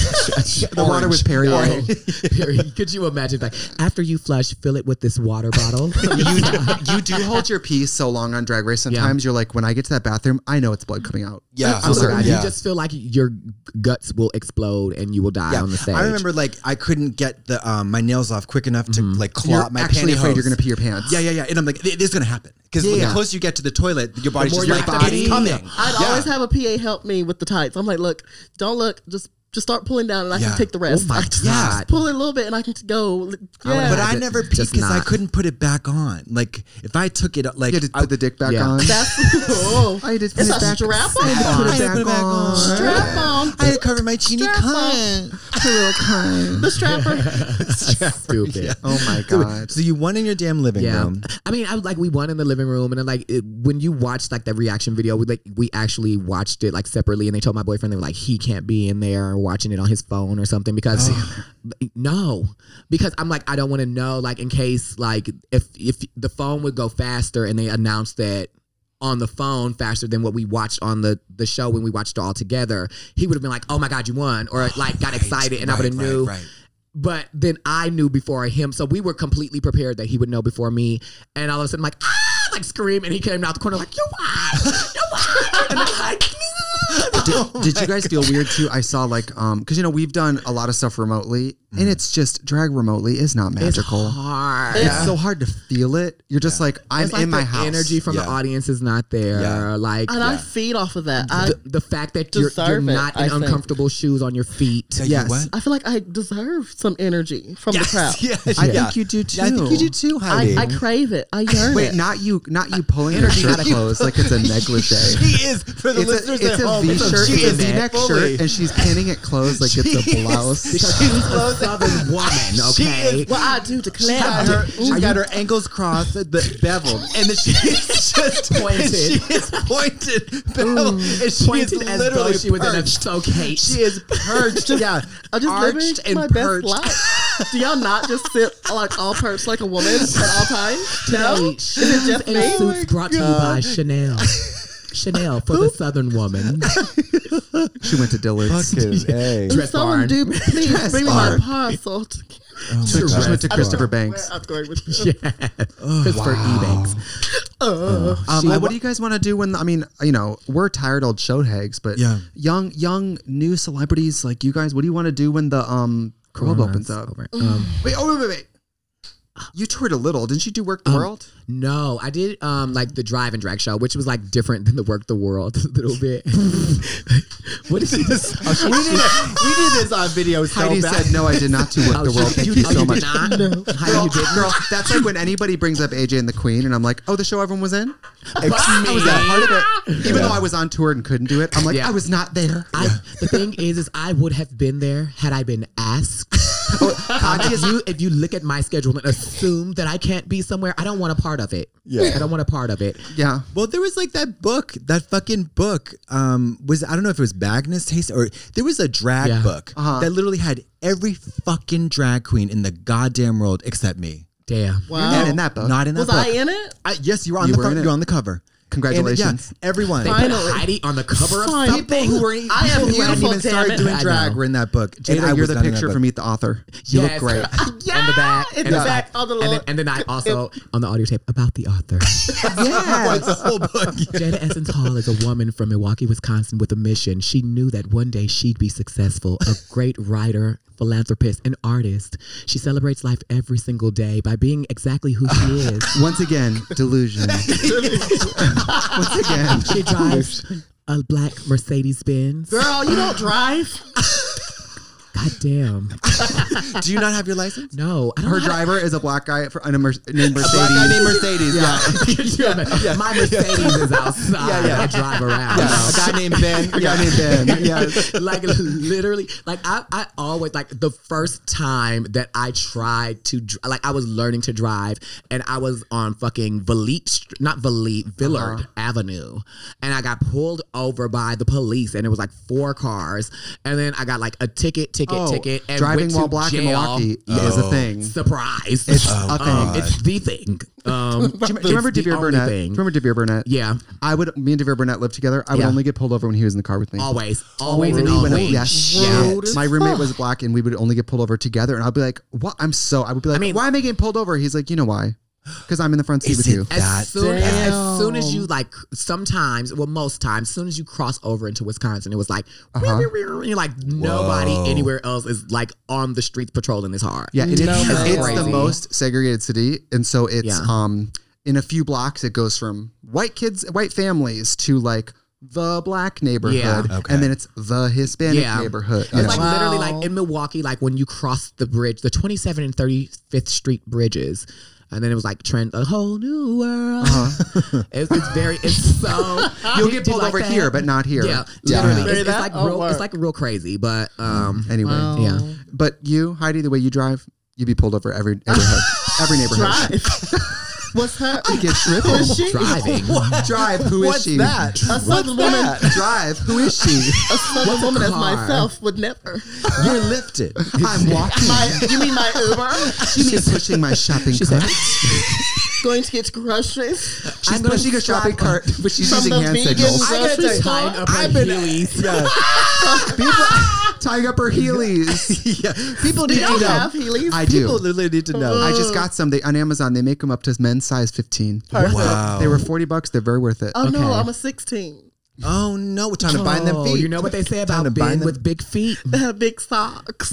The water was Perrier. Could you imagine? Like after you flush, fill it with this water bottle. You do hold your peace so long on Drag Race. Sometimes you're like, when I get to that bathroom, I know it's blood coming out. Yeah. I'm certain. You just feel like your guts will explode and you will die on the stage. I remember like I couldn't get the my nails off quick enough to like claw You're up my actually pantyhose. afraid you're going to pee your pants. Yeah. And I'm like, it is going to happen. Because when the closer you get to the toilet, your body's more just your like, body- it's coming. I'd always have a PA help me with the tights. I'm like, look, don't look, just start pulling down and I can take the rest. Oh my I just God. pull it a little bit and I can go. Yeah. But I never peed Just because I not. couldn't put it back on. Like if I took it, like You had to put the dick back on. That's I had to put it's it a back strap I had to on. put it back on. Strap on. I had to cover my teeny Strap cunt. A little cunt. The strapper. Stupid. Oh my God. So you won in your damn living Yeah, room. I mean, I was like, we won in the living room, and then like when you watched like the reaction video, we actually watched it like separately, and they told my boyfriend they were like, he can't be in there watching it on his phone or something because because I'm like, I don't want to know, like in case like if the phone would go faster and they announced that on the phone faster than what we watched on the show when we watched it all together, he would have been like, oh my God, you won, or like got excited, and I would have knew. Right. But then I knew before him, so we were completely prepared that he would know before me. And all of a sudden, like, like scream, and he came out the corner like, you won, you won, and I'm like, Did you guys feel weird too? I saw like because we've done a lot of stuff remotely, and it's just drag remotely is not magical. It's hard. It's so hard to feel it. You're just like, I'm It's like in my the house. energy from the audience is not there. Yeah. Like And I feed off of that. the fact that you're deserve it, not I in think. uncomfortable shoes on your feet. Yes. What? I feel like I deserve some energy from the crowd. I think you do too. I think you do too, Heidi. I crave it. I yearn Wait, it. not you pulling your shirt closed like it's a negligee. She is for the listeners It's at a home. V-shirt, She it's a is V-neck fully- shirt, and she's pinning it closed like it's a blouse. Because she's a Southern woman, okay? What I do to cleanse She's got her ankles crossed, beveled, and then she's just Pointed. She is pointed, beveled, and she Pointed is as though literally she was in a perched. showcase. She is perched, yeah, I'm just arched living and my perched. best life. Do y'all not just sit like all perched like a woman at all times? No? Is it just and me? suits brought to you by Chanel. Chanel for the Southern woman. She went to Dillard's. Dress Someone barn. do please bring me my barn. parcel. She went to Christopher Banks. I'm going with Christopher Ebanks. What do you guys want to do when? I mean, we're tired old show hags, but Yeah. young new celebrities like you guys. What do you want to do when the club opens up? Over. Wait. You toured a little. Didn't you do Work the World? No, I did like the Drive and Drag show, which was like different than the Work the World a little bit. What is this? we did this on video. So Heidi bad. said, no, I did not do Work the World. Thank you so much. Heidi, you did Girl, that's like when anybody brings up AJ and the Queen, and I'm like, oh, the show everyone was in? I was Me. not part of it. Even though I was on tour and couldn't do it, I'm like, Yeah. I was not there. The thing is I would have been there had I been asked. If you look at my schedule and assume that I can't be somewhere, I don't want a part of it. Yeah. I don't want a part of it. Yeah. Well, there was like that fucking book. Was I don't know if it was Magnus Taste or there was a drag book that literally had every fucking drag queen in the goddamn world except me. Damn. Wow. And in that book. Not in that Was book. I in it? Yes, you were on You the were in it. you're on the cover. Congratulations. And, everyone. They Finally. put Heidi on the cover of Fine. something. People who were in, I am people who hadn't beautiful, even started damn it. doing I drag know. were in that book. And I Jada, you're was the not in that picture book. for Meet the Author. You look Yes. great. Yeah, In the back. in the back of the Lord. And then I also, on the audio tape, about the author. Yes. the whole book. Jada Essence Hall is a woman from Milwaukee, Wisconsin with a mission. She knew that one day she'd be successful, a great writer, philanthropist, and artist. She celebrates life every single day by being exactly who she is. Once again, delusion. Once again. She drives a black Mercedes-Benz. Girl, you don't drive. God damn. Do you not have your license? No. I don't Her have- driver is a black guy named Mercedes. Black guy named Mercedes. My Mercedes is outside. I drive around. A guy named Ben. A guy named Ben. Yes. Like literally, like I always like the first time that I tried to like I was learning to drive and I was on fucking Villard Avenue and I got pulled over by the police and it was like 4 cars and then I got like a ticket and driving went to while black jail. in Milwaukee is a thing. Surprise! It's a thing. It's the thing. Do you remember it's the DeVere only Burnett? thing. Do you remember DeVere Burnett? Yeah, Me and DeVere Burnett lived together. I would Yeah. only get pulled over when he was in the car with me. always and Only when always. yes. Rude as My roommate fuck. was black and we would only get pulled over together and I'd be like, what? I would be like, mean- why am I getting pulled over? He's like, you know why? Because I'm in the front seat Is with it you. that? As soon as you like, sometimes, well, most times, as soon as you cross over into Wisconsin, it was like, and you're like, nobody anywhere else is like on the streets patrolling this hard. Yeah, and it's the Crazy. most segregated city, and so it's Yeah. in a few blocks it goes from white families to like the black neighborhood, Yeah. Okay. and then it's the Hispanic Yeah. neighborhood. It's like Wow. literally like in Milwaukee, like when you cross the bridge, the 27th and 35th Street bridges. And then it was like a whole new world. It's so You'll get pulled like over that? here, but not here. Yeah, literally, Say it's that? like Oh, real. word. It's like real crazy, but Anyway, Wow. yeah. but you, Heidi, the way you drive, you'd be pulled over every neighborhood. Every neighborhood. Drive. What's her? I get Who tripping. is she? Driving. Drive. Who is What's she? that? A southern woman. Drive. Who is she? A southern woman as car? myself would never. You're lifted. I'm walking. You mean my Uber? She's pushing my shopping cart. Going to get groceries She's pushing a shopping cart, but she's from using the hand vegan signals. grocery store. tying up her Heelys. Tying up her Heelys. Yeah. People Do need to y'all know. have Heelys? I do. People literally need to know. I just got some. They on Amazon. They make them up to men's size 15. Wow. They were $40. They're very worth it. Oh no, Okay. I'm a 16. Oh no, we're trying to bind them Oh, feet. you know what they say Time about to bind men them. with big feet? They have big socks.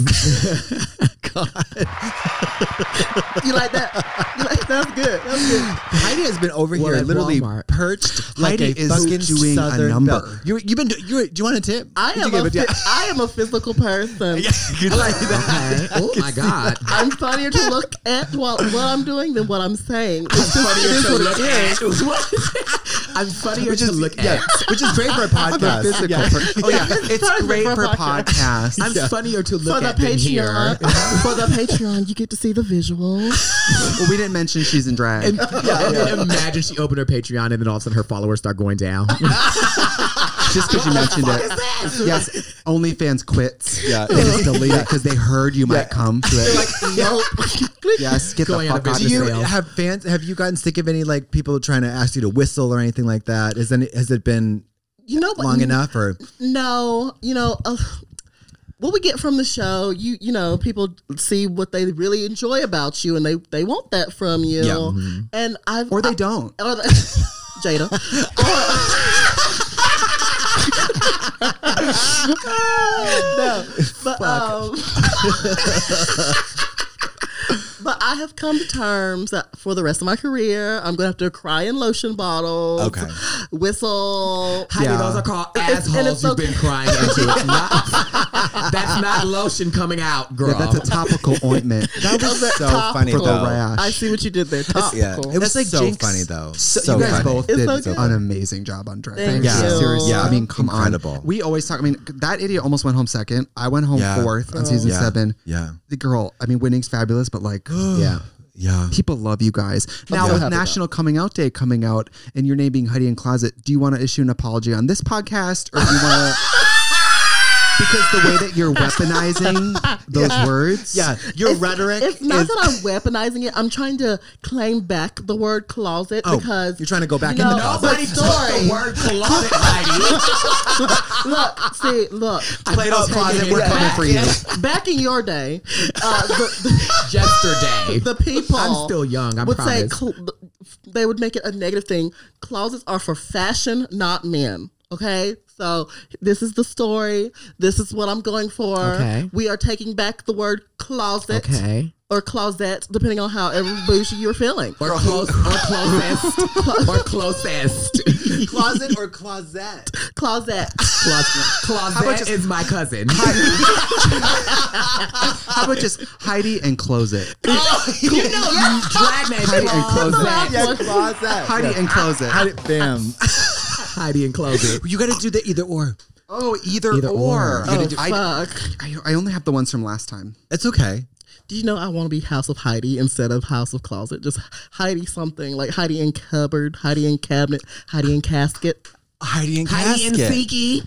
You like that? That's good. That's good. Heidi has been over Well, here at literally Walmart. perched like Heidi a is fucking doing a southern number. belle. You've been. Do you want a tip? I Did am you give it? I am a physical person. You like that? Okay. Oh my God. I'm funnier to look at while what I'm doing than what I'm saying. It's just, it is what it is. I'm funnier to look at. Which is great for a podcast. Physical Yeah. Oh yeah, it's Perfect great for for podcast. podcasts. I'm funnier to For look the at than here. Patreon, for the Patreon, you get to see the visuals. Well, we didn't mention she's in drag. And then imagine she opened her Patreon and then all of a sudden her followers start going down. Just because you mentioned it. Yes, OnlyFans quits. Yeah. They just delete it because they heard you might come to it. Nope. Yes, get the Going out fuck of out Do of you here. sale. have fans? Have you gotten sick of any like people trying to ask you to whistle or anything like that? Has it been You know what? long enough or? No, what we get from the show, you know, people see what they really enjoy about you, and they want that from you. Yeah. Mm-hmm. And Or they don't. or Jada. No, but but I have come to terms that for the rest of my career, I'm going to have to cry in lotion bottles, Okay. whistle. Heidi, Yeah. those are called It's- and assholes it's you've been okay. crying into. It's not, that's not lotion coming out, girl. Yeah, that's a topical ointment. That was so funny for the though. rash. I see what you did there. Topical. Yeah, it was That's like so Jinx. funny though. So, So you guys funny. both It's did so good. an amazing job on Drag Thank Race. you. Seriously. Yeah. I mean, come Incredible. on. We always talk. I mean, that idiot almost went home second. I went home Yeah. fourth on season Yeah. 7. Yeah. The girl, I mean, winning's fabulous, but like, yeah. Yeah. people love you guys. Now, so with happy National Coming Out Day coming out and your name being Heidi in Closet, do you want to issue an apology on this podcast, or do you want to? Because the way that you're weaponizing those words, Yeah. Your rhetoric It's not is that I'm weaponizing it. I'm trying to claim back the word closet because you're trying to go back you in the know, closet. Nobody took the word closet, Heidi. Look. Play those closet. We're Yeah. coming for you. Back in your day, Yesterday. the people I'm still young, I would say promise. they would make it a negative thing. Closets are for fashion, not men. Okay, so this is the story. This is what I'm going for. Okay. We are taking back the word closet. Okay. Or closet, depending on how bougie you're feeling. Or closest. Or closest. closet or closet. Closet. Closet is my cousin. How about just Heidi and Close It? You know, drag name Heidi and Close It. Yeah. Closet. Heidi and Close It. Bam. Heidi and Closet. You got to do the either or. Oh, either Either or. or. Oh, I, fuck. I only have the ones from last time. It's okay. Do you know I want to be House of Heidi instead of House of Closet? Just Heidi something, like Heidi in cupboard, Heidi in cabinet, Heidi in casket. Heidi and Heidi and casket. Siki.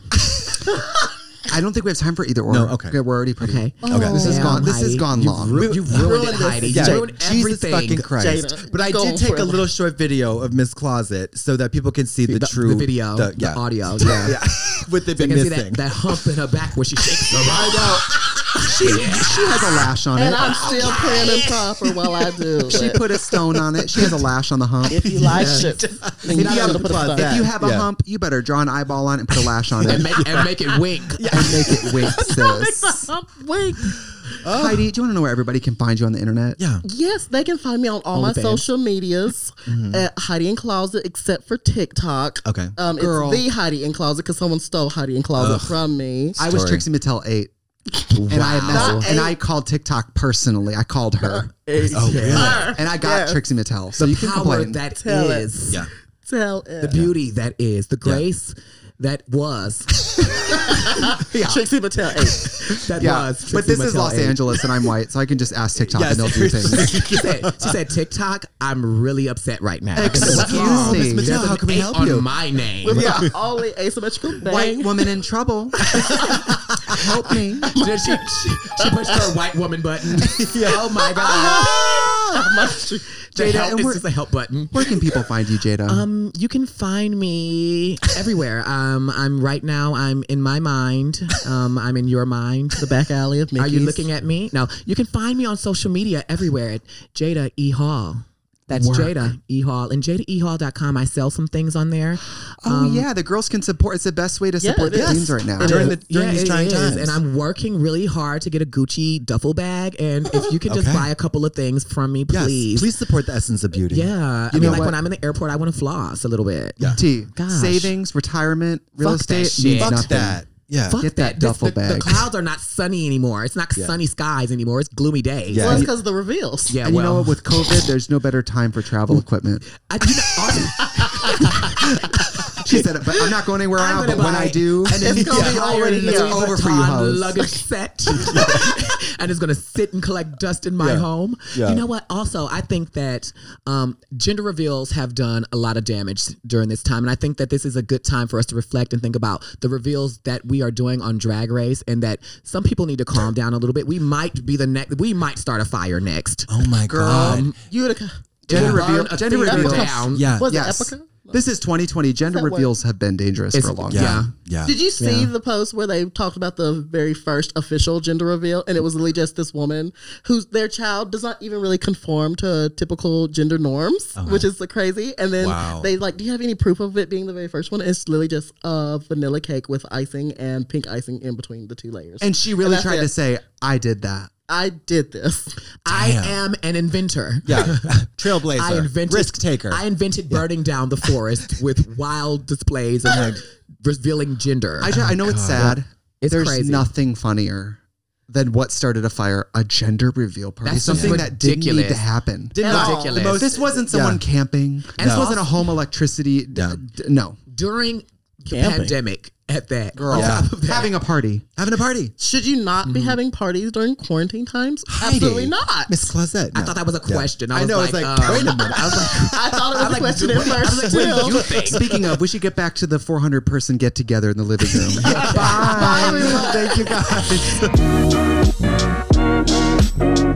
I don't think we have time for either or. No, okay. We're already pretty. Okay. Okay. This is Damn, gone. This has Heidi. gone long. You've ruined it, ruined this. Heidi. Yeah, You ruined Jesus everything. fucking Christ. Jada, But I go did take forever. a little short video of Miss Closet so that people can see the true The video, the audio. Yeah. Yeah. What they've They been can see missing. that hump in her back where she shakes her right She has a lash on And it. I'm still playing improper while I do She it. put a stone on it. She has a lash on the hump. If you like it, then you If you gotta have put a closet. stone. If you have a Yeah. hump, you better draw an eyeball on it and put a lash on it and make it wink. and make it wink, sis. Wait. Heidi, do you want to know where everybody can find you on the internet? Yeah. Yes, they can find me on all my OnlyFans. social medias at Heidi in Closet, except for TikTok. Okay. Girl. It's the Heidi in Closet because someone stole Heidi in Closet from me. I was Story. Trixie Mattel 8. And I Wow. and I called TikTok personally. I called her. Oh, really? And I got Trixie Mattel. So you can Power complain. that Tell it. is. Yeah. Tell it. The beauty that is. The grace that was. Trixie Mattel 8. That Yeah, was. but Trixie this is Mattel Los 8. Angeles and I'm white, so I can just ask TikTok Yes. and they'll do things. She said, TikTok, I'm really upset right now. Excuse What's me. wrong? Miss There's Mattel, an how can we 8 help on you? my name. With the only asymmetrical bang. White woman in trouble. Help me. She pushed her white woman button. Oh my God. Jada, Help, and it's we're- just a help button. Where can people find you, Jada? You can find me everywhere. I'm in my mind. I'm in your mind. The back alley of Mickey's. Are you looking at me? No. You can find me on social media everywhere at Jada E. Hall. That's Jada E. Hall. And JadaEHall.com. I sell some things on there. Oh yeah, the girls can support. It's the best way to support the it is. queens right now. During It these trying is. times. And I'm working really hard to get a Gucci duffel bag. And if you could just Okay. buy a couple of things from me, Yes. please. Please support the essence of beauty. Yeah. I know mean, like what? when I'm in the airport, I want to floss a little bit. Yeah. T. Gosh. Savings, retirement, real Fuck that estate shit. means Fuck nothing. That. Yeah. Fuck Get that This- duffel the bag. clouds are not sunny anymore. It's not sunny skies anymore. It's gloomy days. Yeah. Well, it's because of the reveals. Yeah, And you well, know what? With COVID, there's no better time for travel equipment. She said it, but I'm not going anywhere I'm out. gonna But when buy- I do, and then It's gonna be hire already a here. Louis Over for you, Vuitton hoes. luggage set, and it's gonna sit and collect dust in my Yeah. home. Yeah. You know what? Also, I think that gender reveals have done a lot of damage during this time, and I think that this is a good time for us to reflect and think about the reveals that we are doing on Drag Race, and that some people need to calm down a little bit. We might be the next. We might start a fire next. Oh my God. Utica. gender Burn reveal. a Gender theater reveals. down. Yeah. Was Yes. it Epica? This is 2020. Gender Is that what- reveals have been dangerous for a long time. Yeah. Yeah. Did you see the post where they talked about the very first official gender reveal? And it was literally just this woman whose their child does not even really conform to typical gender norms, which is crazy. And then Wow. they like, do you have any proof of it being the very first one? It's literally just a vanilla cake with icing and pink icing in between the two layers. And she really that's tried it. to say, I did that. I did this. I am an inventor. Yeah. Trailblazer. I invented risk taker. I invented burning down the forest with wild displays and like revealing gender. I know it's sad. It's There's crazy. nothing funnier than what started a fire, a gender reveal party. That's Something that didn't need ridiculous. to happen. At all. Ridiculous. This wasn't someone camping. This wasn't a home electricity. No. During the Camping. pandemic at that. Girl, on top of that. having a party. Having a party. Should you not be having parties during quarantine times? Absolutely not. Miss Clausette. I thought that was a question. I, I know, was it's like, Wait a minute. I was like, I thought it was a like, question at I was first. like, what do too. you think? Speaking of, we should get back to the 400 person get together in the living room. Bye. Thank you guys.